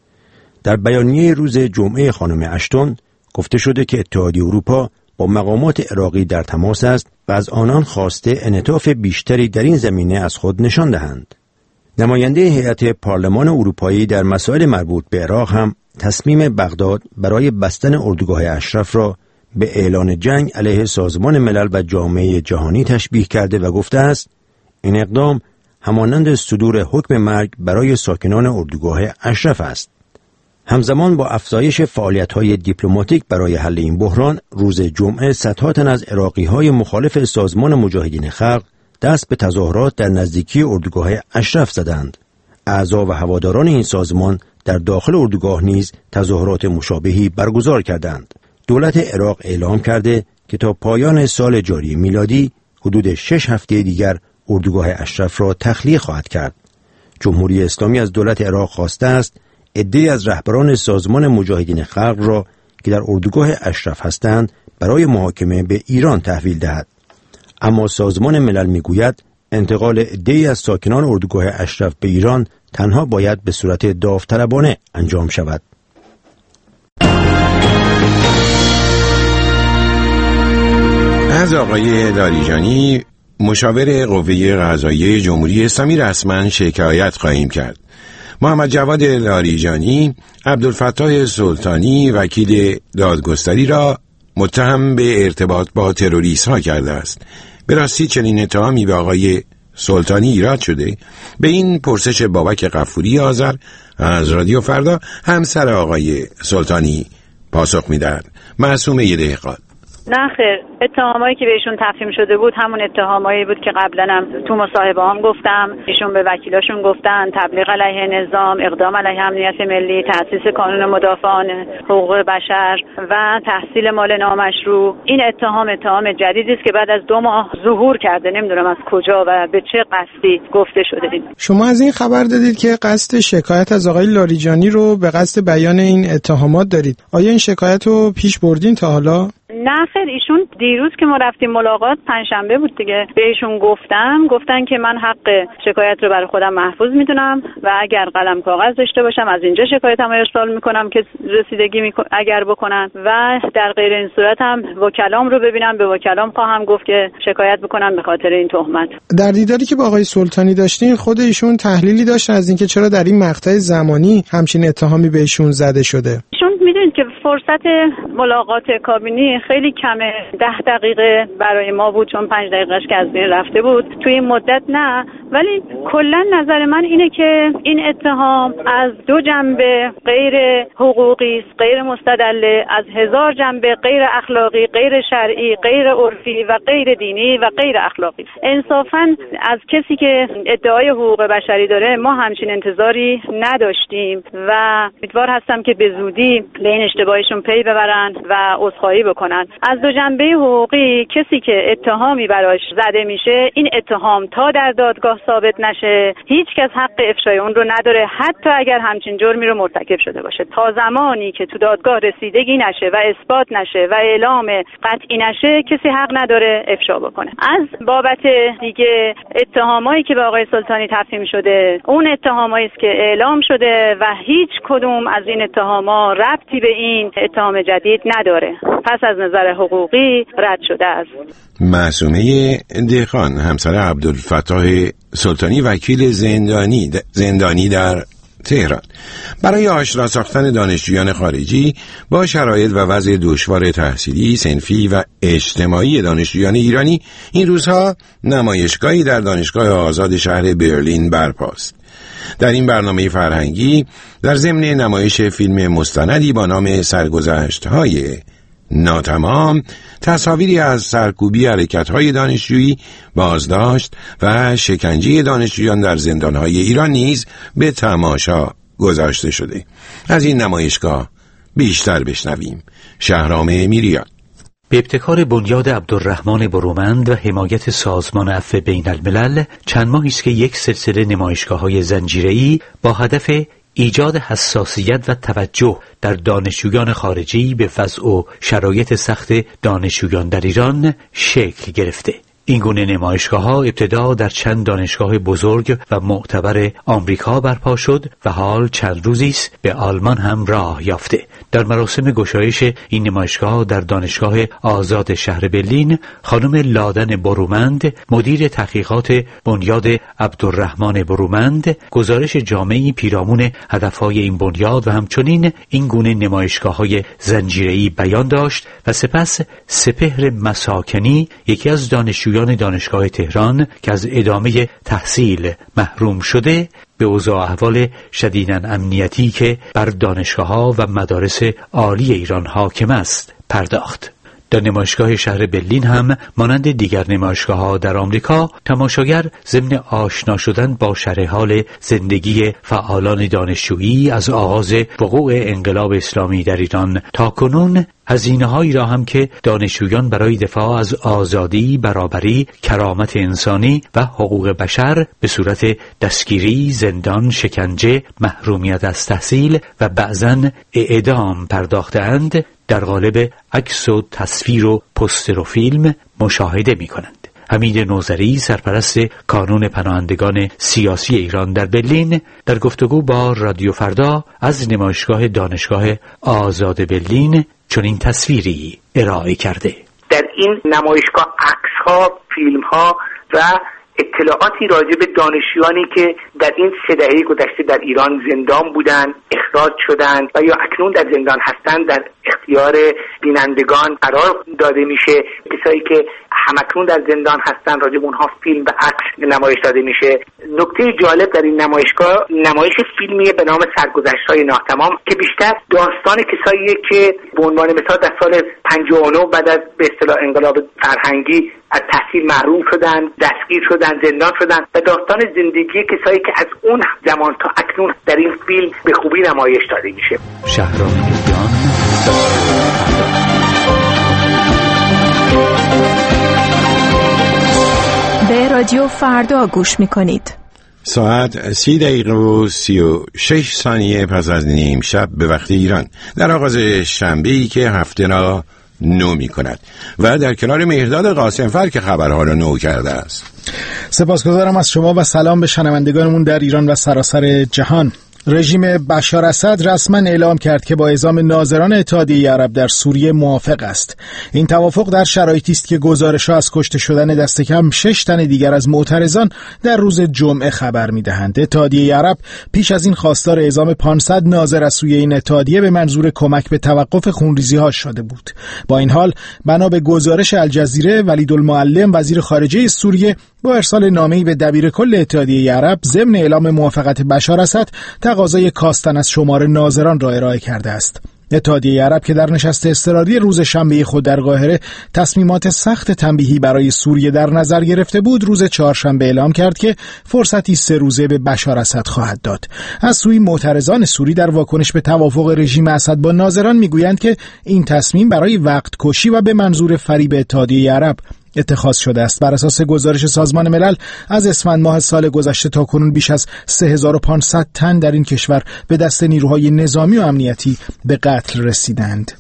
در بیانیه روز جمعه خانم اشتون گفته شده که اتحادیه اروپا با مقامات عراقی در تماس است و از آنان خواسته انعطاف بیشتری در این زمینه از خود نشان دهند. نماینده هیئت پارلمان اروپایی در مسائل مربوط به عراق هم تصمیم بغداد برای بستن اردوگاه اشرف را به اعلان جنگ علیه سازمان ملل و جامعه جهانی تشبیه کرده و گفته است این اقدام همانند صدور حکم مرگ برای ساکنان اردوگاه اشرف است. همزمان با افزایش فعالیت‌های دیپلماتیک برای حل این بحران، روز جمعه صدها تن از عراقی‌های مخالف سازمان مجاهدین خلق دست به تظاهرات در نزدیکی اردوگاه اشرف زدند. اعضا و هواداران این سازمان در داخل اردوگاه نیز تظاهرات مشابهی برگزار کردند. دولت عراق اعلام کرده که تا پایان سال جاری میلادی حدود شش هفته دیگر اردوگاه اشرف را تخلیه خواهد کرد. جمهوری اسلامی از دولت عراق خواسته است عده‌ای از رهبران سازمان مجاهدین خلق را که در اردوگاه اشرف هستند برای محاکمه به ایران تحویل دهد. اما سازمان ملل میگوید انتقال عده‌ای از ساکنان اردوگاه اشرف به ایران تنها باید به صورت داوطلبانه انجام شود. از آقای لاریجانی مشاور قوه قضاییه جمهوری اسلامی رسما شکایت خواهیم کرد. محمد جواد لاریجانی عبدالفتاح سلطانی وکیل دادگستری را متهم به ارتباط با تروریست ها کرده است. به راستی چنین اتهامی به آقای سلطانی ایراد شده؟ به این پرسش بابک غفوری آذر از رادیو فردا همسر آقای سلطانی پاسخ می‌دهد. معصومه دهقان: نه خیر، اتهامایی که بهشون تفهیم شده بود همون اتهامایی بود که قبلا هم تو مصاحبه هم گفتم. ایشون به وکیلاشون گفتن تبلیغ علیه نظام، اقدام علیه امنیت ملی، تأسیس کانون مدافعان حقوق بشر و تحصیل مال نامشروع. این اتهام اتهام جدیدی است که بعد از دو ماه ظهور کرده. نمیدونم از کجا و به چه قصدی گفته شده. شما از این خبر دادید که قصد شکایت از آقای لاریجانی رو به قصد بیان این اتهامات دارید. آیا این شکایت رو پیش بردین تا حالا؟ نه خیر، ایشون دیروز که ما رفتیم ملاقات پنجشنبه بود دیگه، بهشون گفتم گفتن که من حق شکایت رو برای خودم محفوظ میدونم و اگر قلم کاغذ داشته باشم از اینجا شکایتمو ارسال میکنم که رسیدگی میکن اگر بکنن و در غیر این صورت هم وکلام رو ببینم، به وکلام خواهم گفت که شکایت بکنم به خاطر این تهمت. در دیداری که با آقای سلطانی داشتین خود ایشون تحلیلی داشتن از اینکه چرا در این مقطع زمانی همچین اتهامی بهشون زده شده؟ ایشون میدونید که فرصت ملاقات کابینی خیلی کمه، ده دقیقه برای ما بود چون پنج دقیقهش که از بین رفته بود. توی این مدت نه، ولی کلا نظر من اینه که این اتهام از دو جنبه غیر حقوقی است، غیر مستدله، از هزار جنبه غیر اخلاقی، غیر شرعی، غیر عرفی و غیر دینی و غیر اخلاقی. انصافاً از کسی که ادعای حقوق بشری داره ما همچین انتظاری نداشتیم و امیدوار هستم که به زودی به این اشتباهشون پی ببرن و عذرخواهی بکنن. از دو جنبه حقوقی کسی که اتهامی براش زده میشه، این اتهام تا در دادگاه ثابت نشه هیچ کس حق افشای اون رو نداره، حتی اگر همچین جرمی رو مرتکب شده باشه. تا زمانی که تو دادگاه رسیدگی نشه و اثبات نشه و اعلام قطعی نشه کسی حق نداره افشا بکنه. از بابت دیگه اتهامایی که به آقای سلطانی تفهیم شده، اون اتهامایی است که اعلام شده و هیچ کدوم از این اتهاما ربطی به این اتهام جدید نداره، پس از نظر حقوقی رد شده است. معصومه دهقان همسر عبدالفتاح سلطانی وکیل زندانی زندانی در تهران: برای آشنا ساختن دانشجویان خارجی با شرایط و وضع دشوار تحصیلی، صنفی و اجتماعی دانشجویان ایرانی این روزها نمایشگاهی در دانشگاه آزاد شهر برلین برپاست. در این برنامه فرهنگی در ضمن نمایش فیلم مستندی با نام سرگذشت‌های ناتمام، تصاویری از سرکوبی حرکت‌های دانشجویی، بازداشت و شکنجه دانشجویان در زندان‌های ایران نیز به تماشا گذاشته شده. از این نمایشگاه بیشتر بشنویم. شهرام میریان: به ابتکار بنیاد عبدالرحمن برومند و حمایت سازمان عفو بین الملل چند ماهی است که یک سلسله نمایشگاه‌های زنجیره‌ای با هدف ایجاد حساسیت و توجه در دانشجویان خارجی به وضع و شرایط سخت دانشجویان در ایران شکل گرفته. این گونه نمایشگاه‌ها ابتدا در چند دانشگاه بزرگ و معتبر آمریکا برپا شد و حال چند روزی است به آلمان هم راه یافته. در مراسم گشایش این نمایشگاه در دانشگاه آزاد شهر برلین، خانم لادن برومند، مدیر تحقیقات بنیاد عبدالرحمن برومند، گزارش جامعی پیرامون هدفهای این بنیاد و همچنین این گونه نمایشگاه‌های زنجیره‌ای بیان داشت و سپس سپهر مساکنی، یکی از دانشجویان دانشگاه تهران که از ادامه تحصیل محروم شده، به اوضاع احوال شدیداً امنیتی که بر دانشگاه‌ها و مدارس عالی ایران حاکم است پرداخت. در نمایشگاه شهر برلین هم مانند دیگر نمایشگاه‌ها در آمریکا، تماشاگر ضمن آشنا شدن با شرح حال زندگی فعالان دانشجویی از آغاز وقوع انقلاب اسلامی در ایران تا کنون، هزینه‌هایی را هم که دانشجویان برای دفاع از آزادی، برابری، کرامت انسانی و حقوق بشر به صورت دستگیری، زندان، شکنجه، محرومیت از تحصیل و بعضاً اعدام پرداخته‌اند، در قالب عکس و تصویر و پوستر و فیلم مشاهده می‌کنند. حمید نوذری، سرپرست کانون پناهندگان سیاسی ایران در برلین، در گفتگو با رادیو فردا از نمایشگاه دانشگاه آزاد برلین چنین تصویری ارائه کرده: در این نمایشگاه عکس‌ها، فیلم‌ها و اطلاعاتی راجع به دانشجویانی که در این سه دهه گذشته در ایران زندان بودند، اخراج شدند و یا اکنون در زندان هستند در اختیار بینندگان قرار داده میشه. کسایی که همکنون در زندان هستند راجع به اونها فیلم و عکس نمایش داده میشه. نکته جالب در این نمایشگاه نمایش فیلمی به نام سرگذشت‌های ناتمام که بیشتر داستان کساییه که به عنوان مثال در سال پنجاه و نه بعد از به اصطلاح انقلاب فرهنگی از تحصیل محروم شدن، دستگیر شدن، زندان شدن و داستان زندگی کسایی که از اون زمان تا اکنون در این فیلم به خوبی نمایش داده میشه. شهرام میلیان به رادیو فردا گوش میکنید. ساعت سی دقیقه و سی و شش ثانیه پس از نیم شب به وقت ایران در آغاز شنبه‌ای که هفته را نو می کند و در کنار مهرداد قاسمفر که خبرها را نو کرده است. سپاسگزارم از شما و سلام به شنوندگانمون در ایران و سراسر جهان. رژیم بشار اسد رسما اعلام کرد که با اعزام ناظران اتحادیه عرب در سوریه موافق است. این توافق در شرایطی است که گزارش‌ها از کشته شدن دست کم شش تن دیگر از معترضان در روز جمعه خبر می‌دهند. اتحادیه عرب پیش از این خواستار اعزام پانصد ناظر از سوی این اتحادیه به منظور کمک به توقف خونریزی‌ها شده بود. با این حال بنا به گزارش الجزیره، ولیدالمعلم وزیر خارجه سوریه با ارسال نامه‌ای به دبیرکل اتحادیه عرب ضمن اعلام موافقت بشار اسد تقاضای کاستن از شمار ناظران را ارائه کرده است. اتحادیه عرب که در نشست اضطراری روز شنبه خود در قاهره تصمیمات سخت تنبیهی برای سوریه در نظر گرفته بود، روز چهارشنبه اعلام کرد که فرصتی سه روزه به بشار اسد خواهد داد. از سوی معترضان سوری در واکنش به توافق رژیم اسد با ناظران میگویند که این تصمیم برای وقت کشی و به منظور فریب اتحادیه عرب اتخاذ شده است. بر اساس گزارش سازمان ملل از اسفند ماه سال گذشته تا کنون بیش از سه هزار و پانصد تن در این کشور به دست نیروهای نظامی و امنیتی به قتل رسیدند.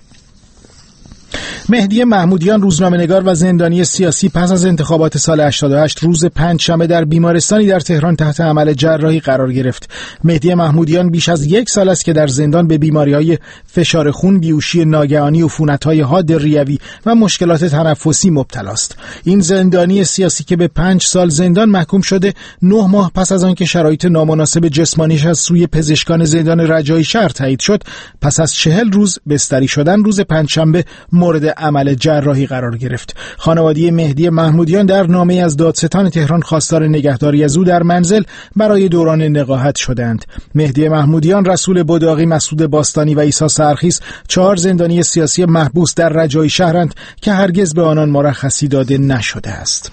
مهدی محمودیان روزنامه‌نگار و زندانی سیاسی پس از انتخابات سال هشتاد و هشت روز پنجشنبه در بیمارستانی در تهران تحت عمل جراحی قرار گرفت. مهدی محمودیان بیش از یک سال است که در زندان به بیماری‌های فشار خون، بیهوشی ناگهانی، عفونت‌های حاد ریوی و مشکلات تنفسی مبتلا است. این زندانی سیاسی که به پنج سال زندان محکوم شده، نه ماه پس از آنکه شرایط نامناسب جسمانیش از سوی پزشکان زندان رجایی شهر تایید شد، پس از چهل روز بستری شدن روز پنجشنبه مورد عمل جراحی قرار گرفت. خانواده مهدی محمودیان در نامه از دادستان تهران خواستار نگهداری از او در منزل برای دوران نقاهت شدند. مهدی محمودیان، رسول بداقی، مسعود باستانی و عیسی سرخیس چهار زندانی سیاسی محبوس در رجایی شهرند که هرگز به آنان مرخصی داده نشده است.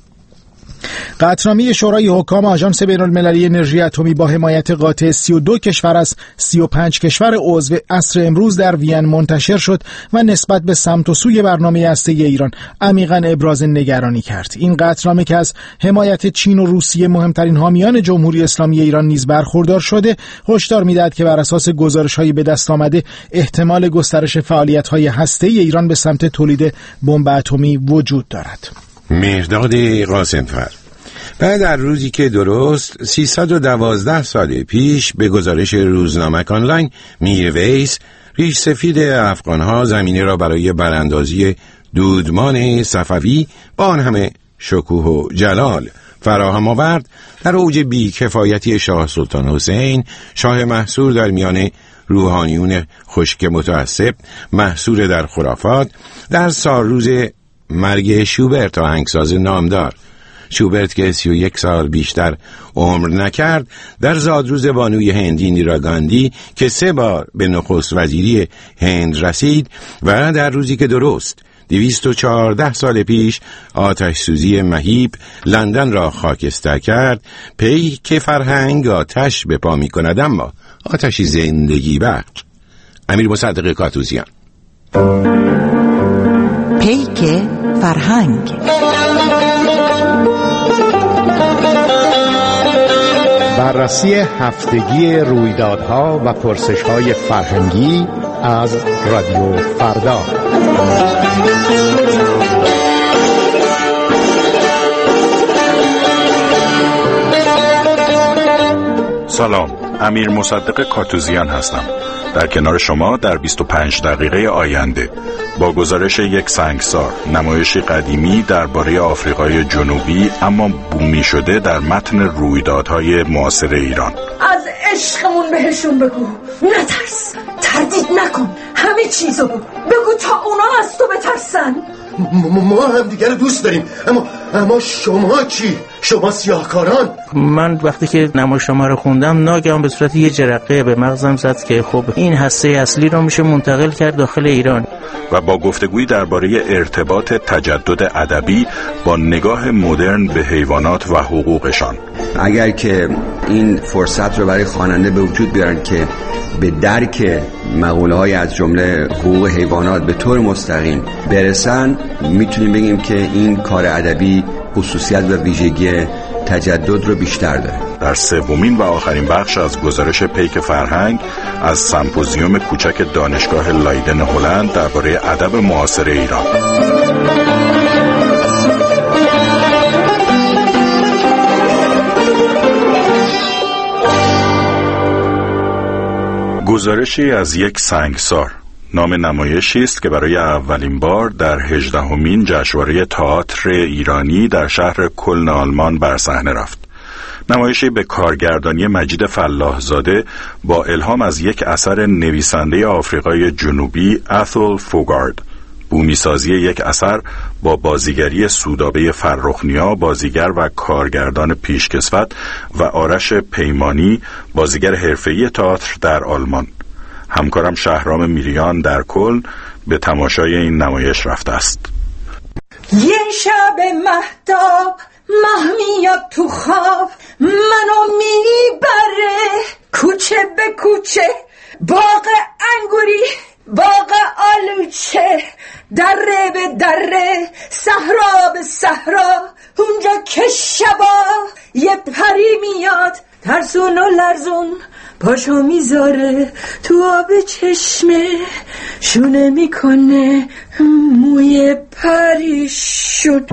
قطعنامه شورای حکام آژانس بین‌المللی انرژی اتمی با حمایت قاطع سی و دو کشور از سی و پنج کشور عضو عصر امروز در وین منتشر شد و نسبت به سمت و سوی برنامه هسته‌ای ایران عمیقاً ابراز نگرانی کرد. این قطعنامه که از حمایت چین و روسیه، مهمترین حامیان جمهوری اسلامی ایران، نیز برخوردار شده، هشدار می‌دهد که بر اساس گزارش‌های به دست آمده احتمال گسترش فعالیت‌های هسته‌ای ایران به سمت تولید بمب اتمی وجود دارد. مهرداد قاسمفر. بعد در روزی که درست سیصد و دوازده سال پیش به گزارش روزنامه آنلاین میرویس، ریش سفید افغانها زمینه را برای براندازی دودمان صفوی با آن همه شکوه و جلال فراهم آورد، در اوج بی‌کفایتی شاه سلطان حسین، شاه محصور در میان روحانیون خشک متعصب، محصور در خرافات، در سالروز مرگ شوبرت آهنگساز نامدار. شوبرت که سی و یک سال بیشتر عمر نکرد، در زادروز بانوی هند ایندیرا گاندی که سه بار به نخست وزیری هند رسید و در روزی که درست دویست و چهارده سال پیش آتش سوزی مهیب لندن را خاکستر کرد، پی که فرهنگ آتش به پا می کند، اما آتشی زندگی بخش. امیر مصدق کاتوزیان. پیک فرهنگ. بررسی هفتگی رویدادها و پرسش‌های فرهنگی از رادیو فردا. سلام، امیر مصدق کاتوزیان هستم. در کنار شما در بیست و پنج دقیقه آینده با گزارش یک سنگسار، نمایشی قدیمی درباره آفریقای جنوبی اما بومی شده در متن رویدادهای معاصر ایران. از عشقمون بهشون بگو، نترس، تردید نکن، همه چیزو بگو بگو تا اونا از تو بترسن. ما هم دیگر دوست داریم، اما اما شما چی؟ شما سیاهکاران. من وقتی که نمایشنامه رو خوندم ناگهان به صورت یه جرقه به مغزم زد که خب این هسته اصلی رو میشه منتقل کرد داخل ایران. و با گفتگویی درباره ارتباط تجدد ادبی با نگاه مدرن به حیوانات و حقوقشان. اگر که این فرصت رو برای خواننده به وجود بیارن که به درک مقوله‌های از جمله حقوق حیوانات به طور مستقیم برسن، میتونیم بگیم که این کار ادبی خصوصیت و ویژگی تجدد رو بیشتر داره. در سومین و آخرین بخش از گزارش پیک فرهنگ از سمپوزیوم کوچک دانشگاه لایدن هلند درباره ادب معاصر ایران. گزارشی از یک سنگسار نام نمایشی است که برای اولین بار در هجدهمین جشنواره تئاتر ایرانی در شهر کلن آلمان بر صحنه رفت. نمایشی به کارگردانی مجید فلاحزاده با الهام از یک اثر نویسنده آفریقای جنوبی اتول فوگارد. بومیسازی یک اثر با بازیگری سودابه فرخنیا، بازیگر و کارگردان پیشکسوت، و آرش پیمانی، بازیگر حرفه‌ای تئاتر در آلمان. همکارم شهرام میریان در کلن به تماشای این نمایش رفته است. یه شب مهتاب ماه میاد تو خواب، منو میبره کوچه به کوچه، باغ انگوری باغ آلوچه، دره به دره صحرا به صحرا، اونجا که شبا یه پری میاد ترسون و لرزون، پاشو میذاره تو آب چشمه، شونه میکنه موی پریشون.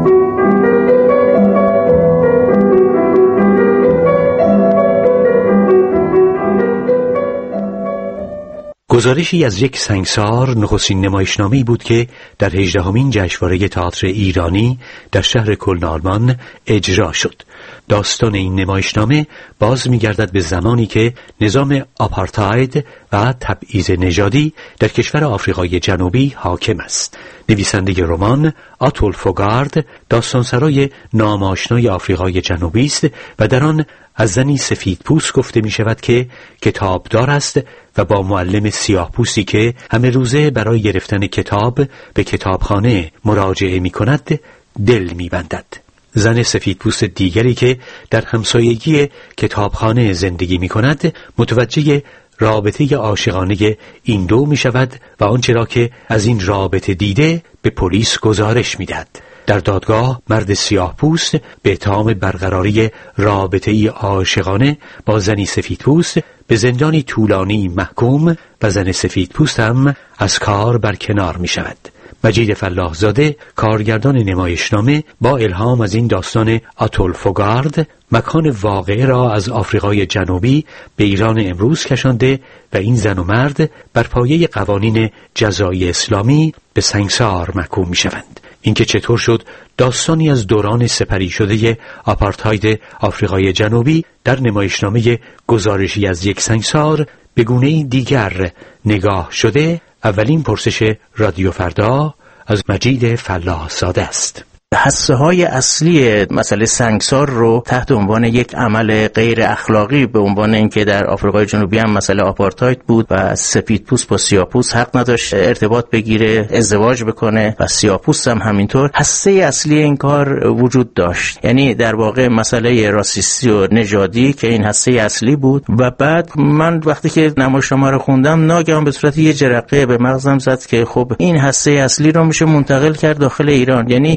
گزارشی از یک سنگسار نخستین نمایشنامه‌ای بود که در هجدهمین جشنواره تئاتر ایرانی در شهر کلن آلمان اجرا شد. داستان این نمایشنامه باز می‌گردد به زمانی که نظام آپارتاید و تبعیض نژادی در کشور آفریقای جنوبی حاکم است. نویسنده رمان آتول فوگارد داستانسرای ناماشنای آفریقای جنوبی است و در آن از زنی سفید پوست گفته می شود که کتابدار است و با معلم سیاه پوستی که همه روزه برای گرفتن کتاب به کتابخانه مراجعه می کند دل می بندد. زن سفید پوست دیگری که در همسایگی کتابخانه زندگی می کند متوجه رابطه عاشقانه این دو می شود و آنچه را که از این رابطه دیده به پلیس گزارش می دهد. در دادگاه مرد سیاه پوست به اتهام برقراری رابطه‌ای عاشقانه با زنی سفید پوست به زندانی طولانی محکوم و زن سفید پوست هم از کار برکنار می شود. مجید فلاحزاده کارگردان نمایشنامه با الهام از این داستان آتول فوگارد مکان واقعه را از آفریقای جنوبی به ایران امروز کشانده و این زن و مرد بر پایه قوانین جزایی اسلامی به سنگسار محکوم می شوند. اینکه چطور شد داستانی از دوران سپری شده آپارتاید آفریقای جنوبی در نمایشنامه گزارشی از یک سنگسار به گونه‌ای دیگر نگاه شده، اولین پرسش رادیو فردا از مجید فلاحزاده است. حسه های اصلی مسئله سنگسار رو تحت عنوان یک عمل غیر اخلاقی به عنوان اینکه در آفریقای جنوبی هم مسئله آپارتاید بود و سفیدپوست با سیاه‌پوست حق نداشت ارتباط بگیره، ازدواج بکنه و سیاه‌پوست هم همینطور، حسه اصلی این کار وجود داشت. یعنی در واقع مسئله راسیستی و نژادی که این حسه اصلی بود. و بعد من وقتی که نمایشنامه رو خوندم ناگهان به صورت یه جرقه به مغزم زد که خب این حسه اصلی رو میشه منتقل کرد داخل ایران. یعنی مسئله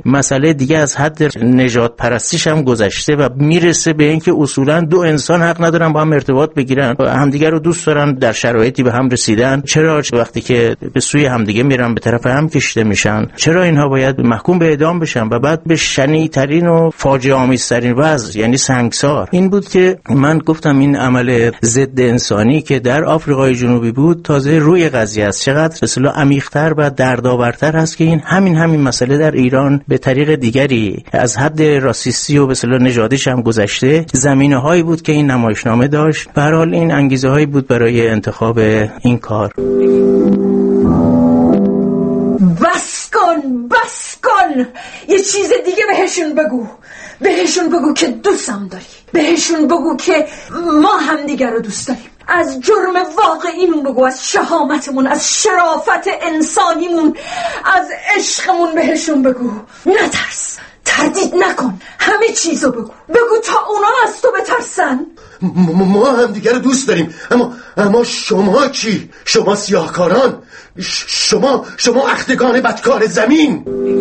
مسئله دیگه از حد نژاد پرستیش هم گذشته و میرسه به اینکه اصولا دو انسان حق ندارن با هم ارتباط بگیرن، همدیگه رو دوست دارن، در شرایطی به هم رسیدن، چرا وقتی که به سوی همدیگه میرن به طرف هم کشیده میشن، چرا اینها باید محکوم به اعدام بشن و بعد به شنیع‌ترین و فاجعه آمیزترین وضع یعنی سنگسار. این بود که من گفتم این عمل ضد انسانی که در آفریقای جنوبی بود تازه روی قضیه است، چقدر اصلا عمیق‌تر و دردآورتر هست که این همین همین مسئله در ایران به طریق دیگری از حد راسیستی و به اصطلاح نژادیش هم گذشته. زمینه‌هایی بود که این نمایشنامه داشت. به هر حال این انگیزه‌هایی بود برای انتخاب این کار. بس کن بس کن، یه چیز دیگه بهشون بگو، بهشون بگو که دوستم داری، بهشون بگو که ما هم دیگر رو دوست داریم. از جرم واقعیمون بگو، از شهامتمون، از شرافت انسانیمون، از عشقمون بهشون بگو. نترس، تردید نکن، همه چیزو بگو، بگو تا اونا از تو بترسن. ما هم دیگر رو دوست داریم، اما اما شما چی؟ شما سیاهکاران، شما شما اختگان بدکار زمین.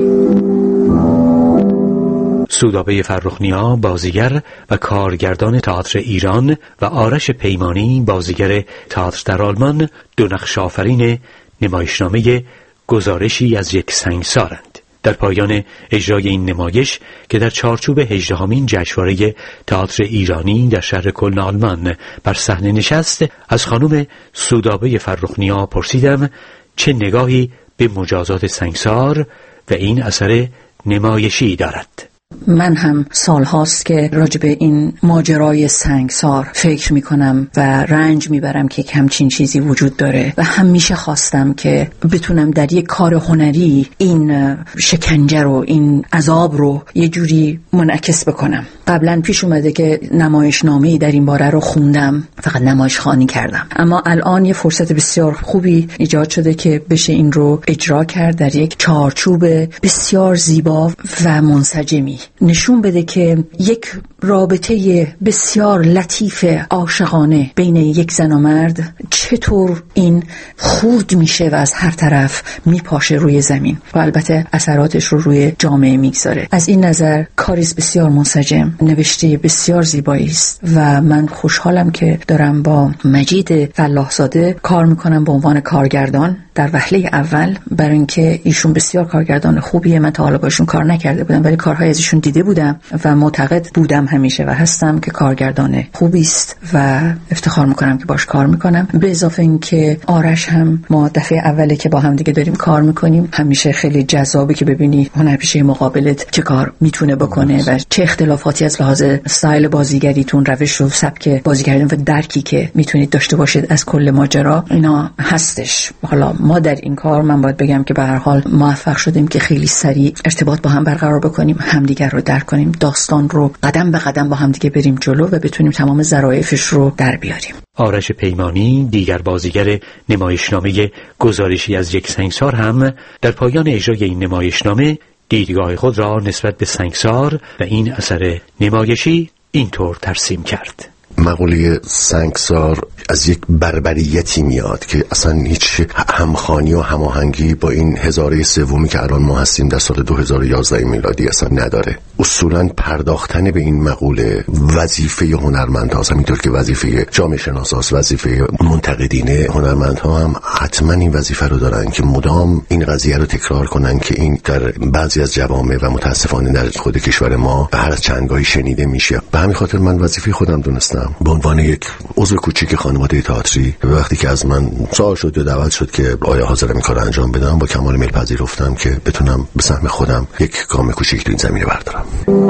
سودابه فرخنیا بازیگر و کارگردان تئاتر ایران و آرش پیمانی بازیگر تئاتر در آلمان دو نقش آفرین نمایشنامه گزارشی از یک سنگسارند. در پایان اجرای این نمایش که در چارچوب هجدهمین جشنواره تئاتر ایرانی در شهر کلن آلمان بر صحنه نشست، از خانم سودابه فرخنیا پرسیدم چه نگاهی به مجازات سنگسار و این اثر نمایشی دارد. من هم سال هاست که راجع به این ماجرای سنگسار فکر می کنم و رنج می برم که همچین چیزی وجود داره و همیشه خواستم که بتونم در یک کار هنری این شکنجه رو، این عذاب رو یه جوری منعکس بکنم. قبلا پیش اومده که نمایشنامه‌ای در این باره رو خوندم، فقط نمایش خوانی کردم، اما الان یه فرصت بسیار خوبی ایجاد شده که بشه این رو اجرا کرد در یک چارچوب بسیار زیبا و منسجمی. نشون بده که یک رابطه بسیار لطیف عاشقانه بین یک زن و مرد چطور این خورد میشه و از هر طرف میپاشه روی زمین و البته اثراتش رو روی جامعه میگذاره. از این نظر کاریز بسیار منسجم، نوشته بسیار زیبایی است و من خوشحالم که دارم با مجید فلاحزاده کار میکنم به عنوان کارگردان در وهله اول، برای اینکه ایشون بسیار کارگردان خوبیه. من تا حالا باشون کار نکرده بودم ولی کارهای از ایشون دیده بودم و معتقد بودم همیشه و هستم که کارگردان خوبی است و افتخار میکنم که باش کار میکنم. به اضافه اینکه آرش هم ما دفعه اوله که با هم دیگه داریم کار میکنیم، همیشه خیلی جذابه که ببینی هنرپیشه مقابلت چه کار میتونه بکنه و چه اختلافاتی از لحاظ استایل بازیگریتون، روش و سبک بازیگری و درکی که میتونید داشته باشید از کل ماجرا، اینا هستش. حالا ما در این کار من باید بگم که به هر حال موفق شدیم که خیلی سریع ارتباط با هم برقرار بکنیم، همدیگر رو درک کنیم، داستان رو قدم به قدم با هم دیگه بریم جلو و بتونیم تمام ظرافش رو در بیاریم. آرش پیمانی دیگر بازیگر نمایشنامه گزارشی از یک سنگسار هم در پایان اجرای این نمایشنامه دیدگاه خود را نسبت به سنگسار و این اثر نمایشی اینطور ترسیم کرد. مقوله سنگسار از یک بربریتی میاد که اصلا هیچ همخوانی و هماهنگی با این هزاره سومی که الان ما هستیم در سال دو هزار و یازده میلادی اصلا نداره. اصولا پرداختن به این مقوله وظیفه هنرمندهاست، همینطور که وظیفه جامعه شناساست، وظیفه منتقدین هنرمندها هم حتما این وظیفه رو دارن که مدام این قضیه رو تکرار کنن که این در بعضی از جوامع و متاسفانه در خود کشور ما هر از چندگاهی شنیده میشه. به همین خاطر من وظیفه خودم دونستم به عنوان یک عضو کوچیک خانواده تئاتری، وقتی که از من سوال شد و دعوت شد که آیا حاضرم این کارو انجام بدم، با کمال میل پذیرفتم که بتونم به سهم خودم یک گام کوچیک تو این زمینه بردارم.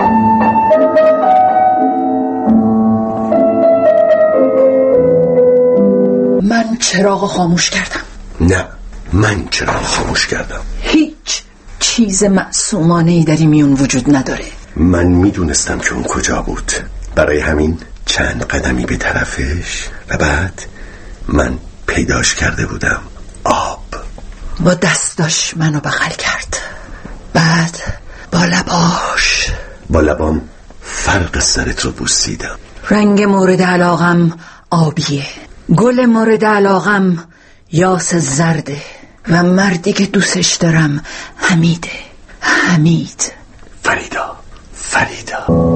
من چراغ خاموش کردم. نه، من چراغ خاموش کردم. هیچ چیز معصومانه‌ای در این میون وجود نداره. من میدونستم که اون کجا بود، برای همین چند قدمی به طرفش و بعد من پیداش کرده بودم. آب. با دستاش منو بغل کرد، بعد با لباش با لبام فرق سرت رو بوسیدم. رنگ مورد علاقم آبیه، گل مورد علاقم یاس زرده و مردی که دوستش دارم حمیده. حمید. فریدا فریدا.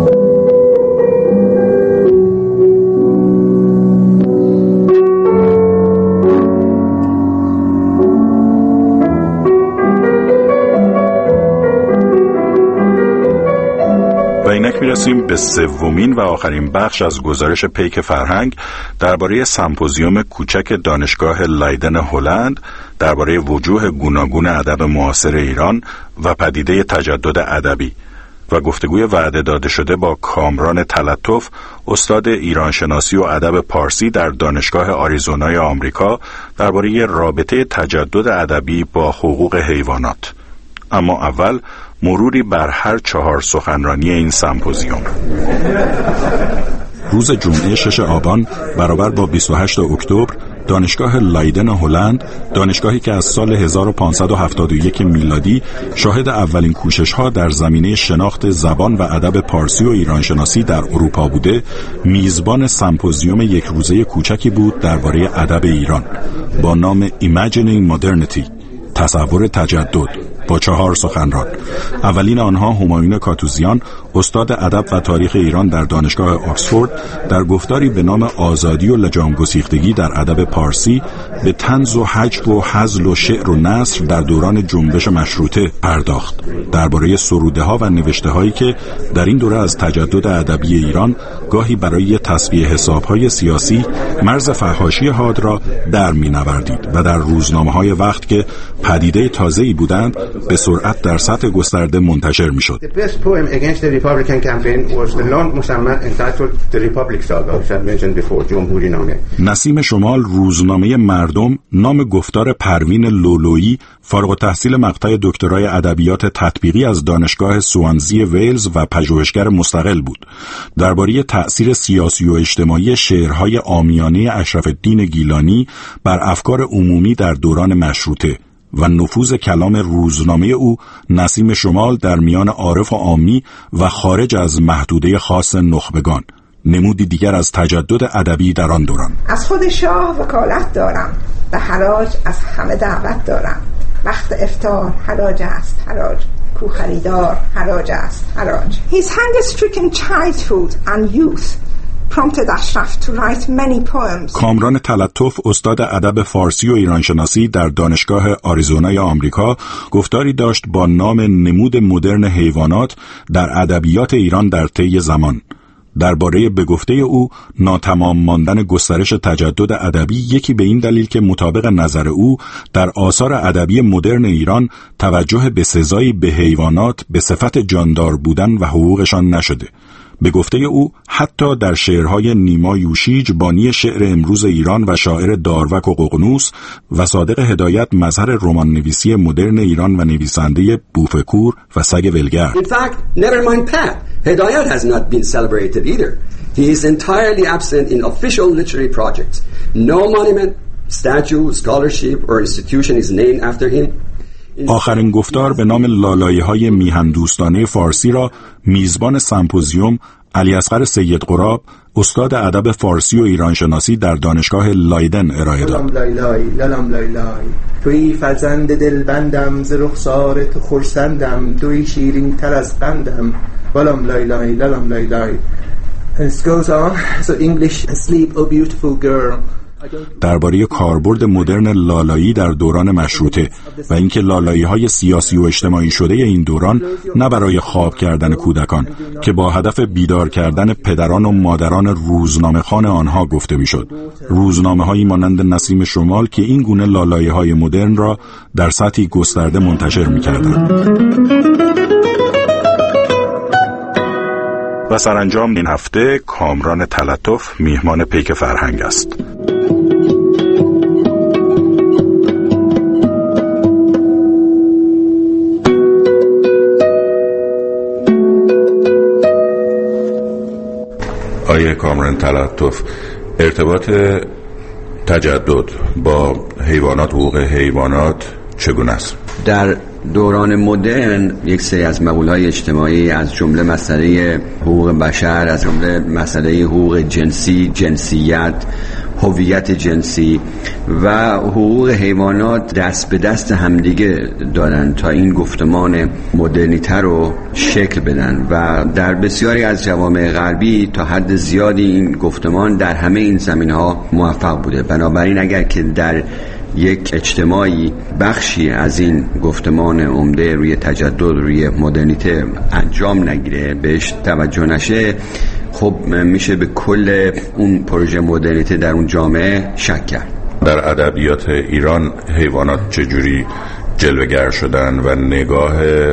و اینک میرسیم به سومین و آخرین بخش از گزارش پیک فرهنگ درباره سمپوزیوم کوچک دانشگاه لایدن هلند درباره وجوه گوناگون ادب معاصر ایران و پدیده تجدد ادبی و گفتگوی وعده داده شده با کامران تلطف، استاد ایرانشناسی و ادب پارسی در دانشگاه آریزونای آمریکا درباره رابطه تجدد ادبی با حقوق حیوانات. اما اول مروری بر هر چهار سخنرانی این سمپوزیوم. روز جمعه شش آبان برابر با بیست و هشت اکتبر دانشگاه لایدن هلند، دانشگاهی که از سال هزار و پانصد و هفتاد و یک میلادی شاهد اولین کوشش‌ها در زمینه شناخت زبان و ادب پارسی و ایرانشناسی در اروپا بوده، میزبان سمپوزیوم یک روزه کوچکی بود درباره ادب ایران با نام Imagining Modernity، تصور تجدد، با چهار سخنران. اولین آنها همایون کاتوزیان، استاد ادب و تاریخ ایران در دانشگاه آکسفورد، در گفتاری به نام آزادی و لجام گسیختگی در ادب پارسی به طنز و هجو و هزل و شعر و نثر در دوران جنبش مشروطه پرداخت. درباره سروده ها و نوشته هایی که در این دوره از تجدد ادبی ایران گاهی برای تسویه حساب های سیاسی مرز فحاشی حاد را در می نوردید و در روزنامه های وقت که پدیده تازه‌ای بودند به سرعت در سطح گسترده منتشر می شد. نسیم شمال روزنامه مردم نام گفتار پروین لولویی، فارغ التحصیل مقطع دکترای ادبیات تطبیقی از دانشگاه سوانزی ویلز و پژوهشگر مستقل بود. درباره تأثیر سیاسی و اجتماعی شعرهای عامیانه اشرف الدین گیلانی بر افکار عمومی در دوران مشروطه و نفوذ کلام روزنامه او نسیم شمال در میان عارف و عامی و خارج از محدوده خاص نخبگان، نمودی دیگر از تجدد ادبی در آن دوران. از خود شاه وکالت دارم، به حراج از همه دعوت دارم. وقت افطار حراج است حراج، کو خریدار حراج است حراج. His hunger-stricken childhood and youth prompted Ashraf to write many poems. کامران تلطف، استاد ادب فارسی و ایرانشناسی در دانشگاه آریزونای آمریکا، گفتاری داشت با نام نمود مدرن حیوانات در ادبیات ایران در طی زمان. درباره به گفته او ناتمام ماندن گسترش تجدد ادبی یکی به این دلیل که مطابق نظر او در آثار ادبی مدرن ایران توجه به سزایی به حیوانات به صفت جاندار بودن و حقوقشان نشده. به گفته او حتی در شعرهای نیما یوشیج بانی شعر امروز ایران و شاعر داروک و ققنوس و صادق هدایت مظهر رمان نویسی مدرن ایران و نویسنده بوفکور و سگ ولگر. In fact, never mind Pat. Hidayat has not been celebrated either. He is entirely absent in official literary projects. No monument, statue, scholarship or institution is named after him. آخرین گفتار به نام لالایی‌های میهندوستانه فارسی را میزبان سمپوزیوم علی اصغر سید قراب، استاد ادب فارسی و ایرانشناسی در دانشگاه لایدن ارائه داد. لالای لالام لالای توی فرزند دلبندم، ز رخسار تو خرسندم، دوی شیرین تر از قندم، لالام لالای لالام لالای. And it goes on. So English, sleep, oh beautiful girl. درباره کاربرد مدرن لالایی در دوران مشروطه و اینکه لالایی‌های سیاسی و اجتماعی شده این دوران نه برای خواب کردن کودکان که با هدف بیدار کردن پدران و مادران روزنامه‌خوان آنها گفته میشد. روزنامه‌هایی مانند نسیم شمال که این گونه لالایی‌های مدرن را در سطحی گسترده منتشر می‌کردند. و سرانجام این هفته کامران تلطف میهمان پیک فرهنگ است. آیه کامران تلطف، ارتباط تجدد با حیوانات، حقوق حیوانات چگونه است؟ در دوران مدرن یک سری از مقوله‌های اجتماعی از جمله مسئله حقوق بشر، از جمله مسئله حقوق جنسی، جنسیت، هویت جنسی و حقوق حیوانات دست به دست همدیگه دادن تا این گفتمان مدرنیته رو شکل بدن و در بسیاری از جوامع غربی تا حد زیادی این گفتمان در همه این زمینه‌ها موفق بوده. بنابراین اگر که در یک اجتماعی بخشی از این گفتمان عمده روی تجدد، روی مدرنیته انجام نگیره، بهش توجه نشه، خب میشه به کل اون پروژه مدرنیته در اون جامعه شک کرد. در ادبیات ایران حیوانات چجوری جلوه‌گر شدن و نگاه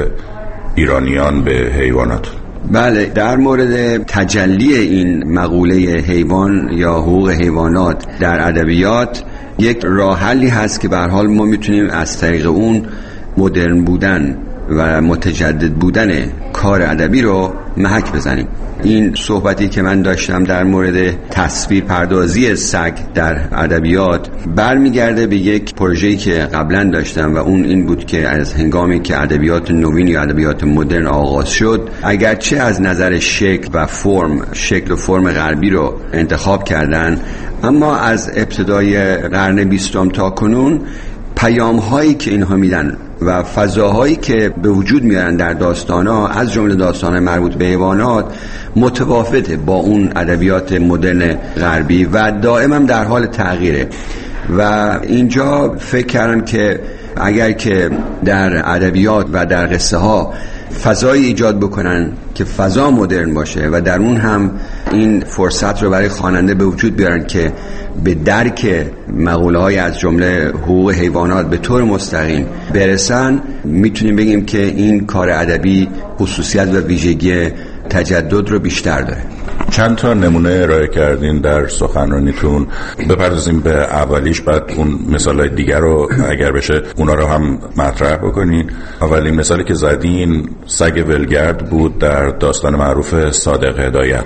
ایرانیان به حیوانات؟ بله، در مورد تجلی این مقوله حیوان یا حقوق حیوانات در ادبیات یک راه حلی هست که به هر حال ما میتونیم از طریق اون مدرن بودن و متجدد بودن کار ادبی رو محک بزنیم. این صحبتی که من داشتم در مورد تصویر پردازی سگ در ادبیات برمیگرده به یک پروژه‌ای که قبلا داشتم و اون این بود که از هنگامی که ادبیات نوین یا ادبیات مدرن آغاز شد، اگرچه از نظر شکل و فرم شکل و فرم غربی رو انتخاب کردن، اما از ابتدای قرن بیستم تا کنون پیام هایی که اینها میدن و فضاهایی که به وجود میارن در داستان‌ها، از جمله داستان‌های مربوط به حیوانات، متفاوته با اون ادبیات مدرن غربی و دائما در حال تغییره. و اینجا فکر کردم که اگر که در ادبیات و در قصه ها فضایی ایجاد بکنن که فضا مدرن باشه و در اون هم این فرصت رو برای خواننده به وجود بیارن که به درک مقوله های از جمله حقوق حیوانات به طور مستقیم برسن، میتونیم بگیم که این کار ادبی خصوصیت و ویژگی تجدد رو بیشتر داره. چند تا نمونه ارائه کردین در سخنرانیتون، بپردازیم به اولیش، بعد اون مثالای دیگر رو اگر بشه اونا رو هم مطرح بکنین. اولین مثالی که زدین سگ ولگرد بود در داستان معروف صادق هدایت.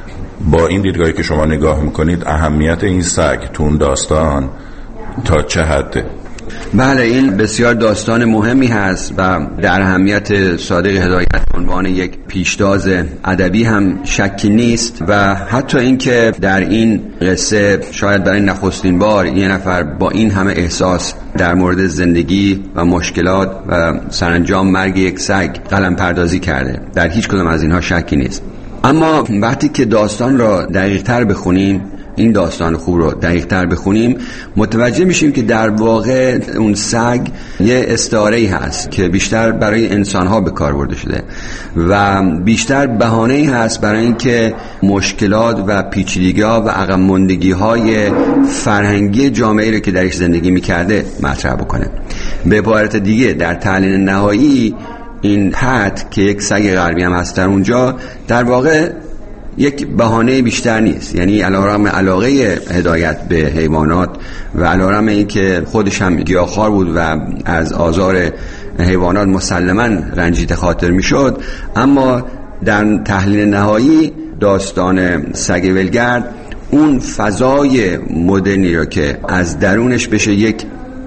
با این دیدگاهی که شما نگاه میکنید اهمیت این سگ تو اون داستان تا چه حده؟ بله، این بسیار داستان مهمی هست و در اهمیت صادق هدایت عنوان یک پیشتاز ادبی هم شکی نیست و حتی اینکه در این قصه شاید برای نخستین بار یه نفر با این همه احساس در مورد زندگی و مشکلات و سرانجام مرگ یک سگ قلم پردازی کرده، در هیچ کدام از اینها شکی نیست. اما وقتی که داستان را دقیق تر بخونیم، این داستان خوب رو دقیق تر بخونیم، متوجه میشیم که در واقع اون سگ یه استعاره‌ای هست که بیشتر برای انسان‌ها به کار برده شده و بیشتر بهانه‌ای هست برای اینکه مشکلات و پیچیدگی‌ها و عقب ماندگی‌های فرهنگی جامعه‌ای رو که درش زندگی می‌کرده مطرح بکنه. به عبارت دیگه در تحلیل نهایی این پت که یک سگ غربی هم هست در اونجا در واقع یک بهانه بیشتر نیست، یعنی علیرغم علاقه هدایت به حیوانات و علیرغم این که خودش هم گیاهخوار بود و از آزار حیوانات مسلماً رنجیده خاطر میشد، اما در تحلیل نهایی داستان سگ ولگرد اون فضای مدرنی رو که از درونش بشه یک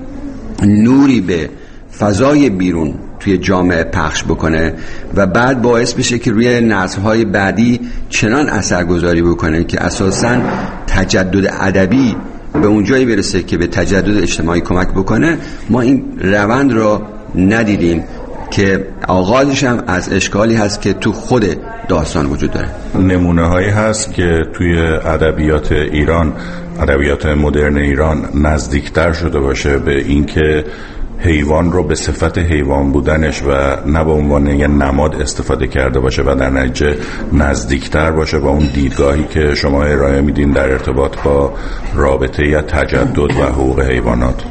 نوری به فضای بیرون توی جامعه پخش بکنه و بعد باعث بشه که روی نسل‌های بعدی چنان اثرگذاری بکنه که اساساً تجدد ادبی به اون جایی برسه که به تجدد اجتماعی کمک بکنه. ما این روند رو ندیدیم که آغازش هم از اشکالی هست که تو خود داستان وجود داره. نمونه هایی هست که توی ادبیات ایران، ادبیات مدرن ایران نزدیکتر شده باشه به اینکه حیوان رو به صفت حیوان بودنش و نه به عنوان یه نماد استفاده کرده باشه و در نتیجه نزدیکتر باشه با اون دیدگاهی که شما ارائه میدین در ارتباط با رابطه یا تجدد و حقوق حیوانات؟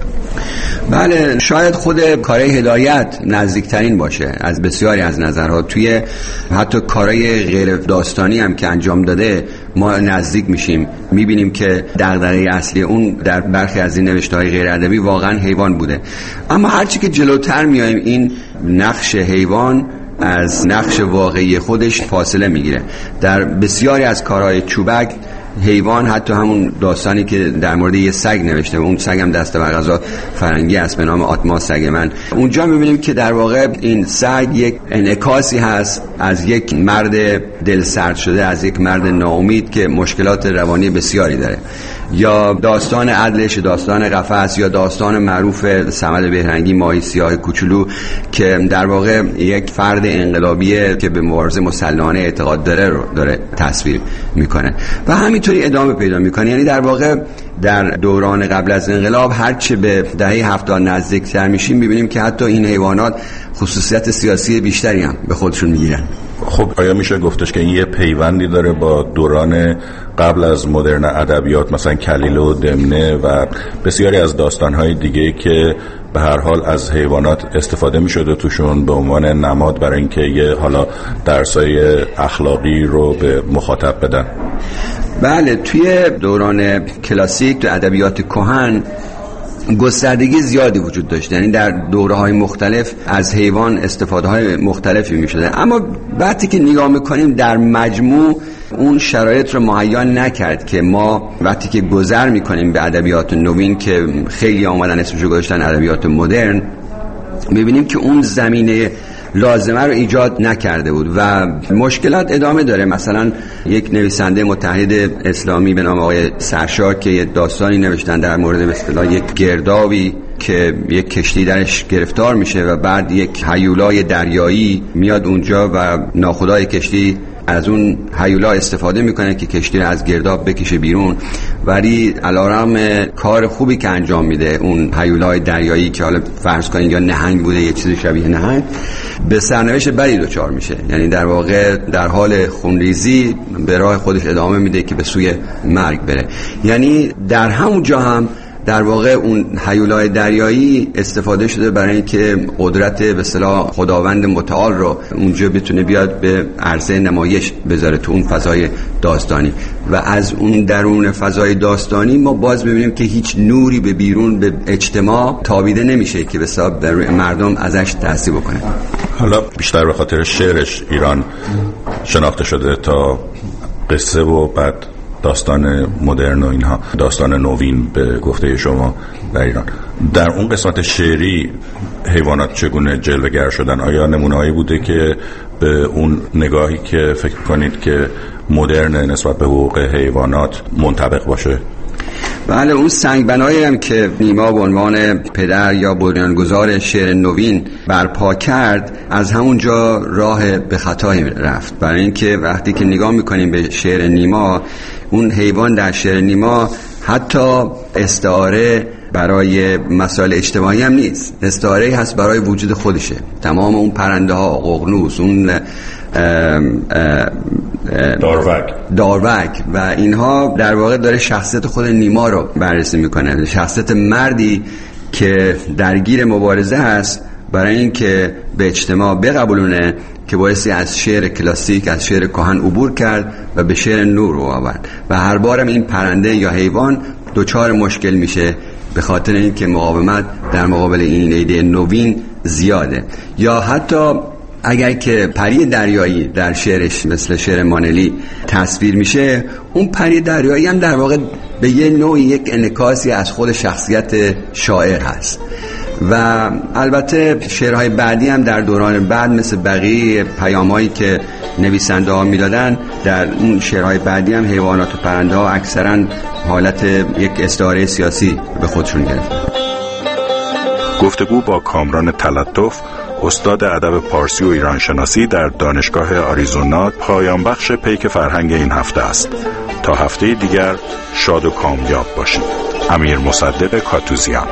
بله، شاید خود کارهای هدایت نزدیکترین باشه از بسیاری از نظرها. توی حتی کارهای غیر داستانی هم که انجام داده ما نزدیک میشیم، میبینیم که دغدغه اصلی اون در برخی از این نوشته‌های غیر ادبی واقعا حیوان بوده. اما هرچی که جلوتر میایم این نقش حیوان از نقش واقعی خودش فاصله میگیره. در بسیاری از کارهای چوبک حیوان، حتی همون داستانی که در مورد یه سگ نوشته، اون سگ هم دست بر غذا فرنگی است به نام آتما سگ من، اونجا می‌بینیم که در واقع این سگ یک انعکاسی هست از یک مرد دل سرد شده، از یک مرد ناامید که مشکلات روانی بسیاری داره. یا داستان عدلش، داستان قفس، یا داستان معروف صمد بهرنگی ماهی سیاه کوچولو که در واقع یک فرد انقلابیه که به مبارزه مسلحانه اعتقاد داره رو داره تصویر میکنه و همینطوری ادامه پیدا میکنه. یعنی در واقع در دوران قبل از انقلاب هرچه به دهه هفتاد نزدیکتر میشیم میبینیم که حتی این حیوانات خصوصیت سیاسی بیشتری هم به خودشون میگیرن. خب آیا میشه گفتش که این یه پیوندی داره با دوران قبل از مدرن ادبیات، مثلا کلیله و دمنه و بسیاری از داستان‌های دیگه که به هر حال از حیوانات استفاده می‌شده توشون به عنوان نماد برای اینکه یه حالا درسای اخلاقی رو به مخاطب بدن؟ بله، توی دوران کلاسیک تو ادبیات کهن گستردگی زیادی وجود داشت، یعنی در دوره‌های مختلف از حیوان استفاده‌های مختلفی می‌شده، اما وقتی که نگاه می‌کنیم در مجموع اون شرایط رو مهیا نکرد که ما وقتی که گذر می‌کنیم به ادبیات نوین که خیلی آمدن اسمشو گذاشتن ادبیات مدرن، می‌بینیم که اون زمینه لازمه رو ایجاد نکرده بود و مشکلات ادامه داره. مثلا یک نویسنده متحد اسلامی به نام آقای سرشار که یه داستانی نوشتن در مورد به اصطلاح یک گردابی که یک کشتی درش گرفتار میشه و بعد یک هیولای دریایی میاد اونجا و ناخدای کشتی از اون هیولا استفاده میکنه که کشتی رو از گرداب بکشه بیرون، ولی علیرغم کار خوبی که انجام میده اون هیولای دریایی که حالا فرض کنید یا نهنگ بوده یه چیزی شبیه نهنگ، به سرنوشت بدی دچار میشه. یعنی در واقع در حال خونریزی به راه خودش ادامه میده که به سوی مرگ بره. یعنی در همون جا هم در واقع اون هیولای دریایی استفاده شده برای اینکه قدرت به اصطلاح خداوند متعال رو اونجا بتونه بیاد به عرصه نمایش بذاره تو اون فضای داستانی و از اون درون فضای داستانی ما باز ببینیم که هیچ نوری به بیرون به اجتماع تابیده نمیشه که به حساب مردم ازش تأثیر بکنه. حالا بیشتر به خاطر شعرش ایران شناخته شده تا قصه و بعد داستان مدرن و اینها، داستان نوین به گفته شما در ایران. در اون قسمت شعری حیوانات چگونه جلوه‌گر شدن؟ آیا نمونه‌هایی بوده که به اون نگاهی که فکر کنید که مدرن نسبت به حقوق حیوانات منطبق باشه؟ بله، اون سنگبنایی هم که نیما به عنوان پدر یا بنیانگذار شعر نوین برپا کرد از همونجا راه به خطایی رفت، برای اینکه وقتی که نگاه میکنیم به شعر نیما، اون حیوان در شعر نیما حتی استعاره برای مسائل اجتماعی هم نیست، استعاره هست برای وجود خودشه. تمام اون پرنده ها، ققنوس، اون داروک داروک و اینها در واقع داره شخصیت خود نیما رو بررسی میکنه، شخصیت مردی که درگیر مبارزه هست برای اینکه به اجتماع بقبولونه که بایستی از شعر کلاسیک، از شعر کهن عبور کرد و به شعر نو رو آورد و هر بارم این پرنده یا حیوان دوچار مشکل میشه به خاطر اینکه مقاومت در مقابل این ایده نوین زیاده. یا حتی اگر که پری دریایی در شعرش مثل شعر مانلی تصویر میشه، اون پری دریایی هم در واقع به یه نوعی یک انعکاسی از خود شخصیت شاعر هست. و البته شعرهای بعدی هم در دوران بعد مثل بقیه پیام‌هایی که نویسنده ها میدادن، در اون شعرهای بعدی هم حیوانات و پرنده ها اکثرا حالت یک استعاره سیاسی به خودشون گرفتن. گفتگو با کامران تلطف، استاد ادب پارسی و ایران شناسی در دانشگاه آریزونا، پایان بخش پیک فرهنگ این هفته است. تا هفته دیگر شاد و کامیاب باشید. امیر مصدق کاتوزیان.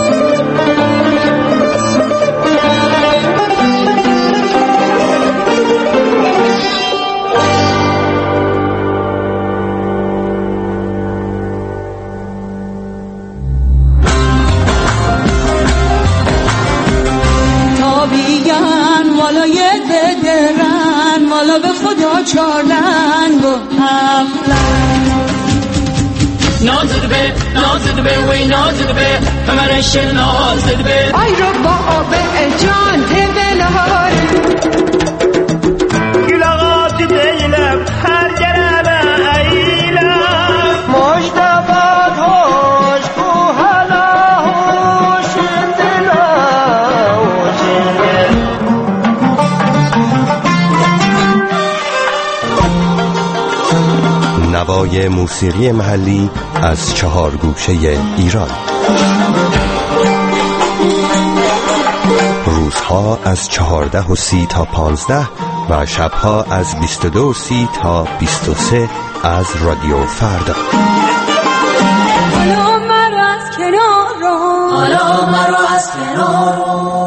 چارلنگ و هفلنگ نازد به نازد به وی نازد به همرش نازد به آی رو با آب جان تبلهار گل آقا دیلم هر گرم ایلا نوای موسیقی محلی از چهار گوشه ایران. روزها از چهارده و سی تا پانزده و شبها از بیست و دو و سی تا بیست و سه از رادیو فردا. حالا مرا از کنار رو، حالا مرا از کنار رو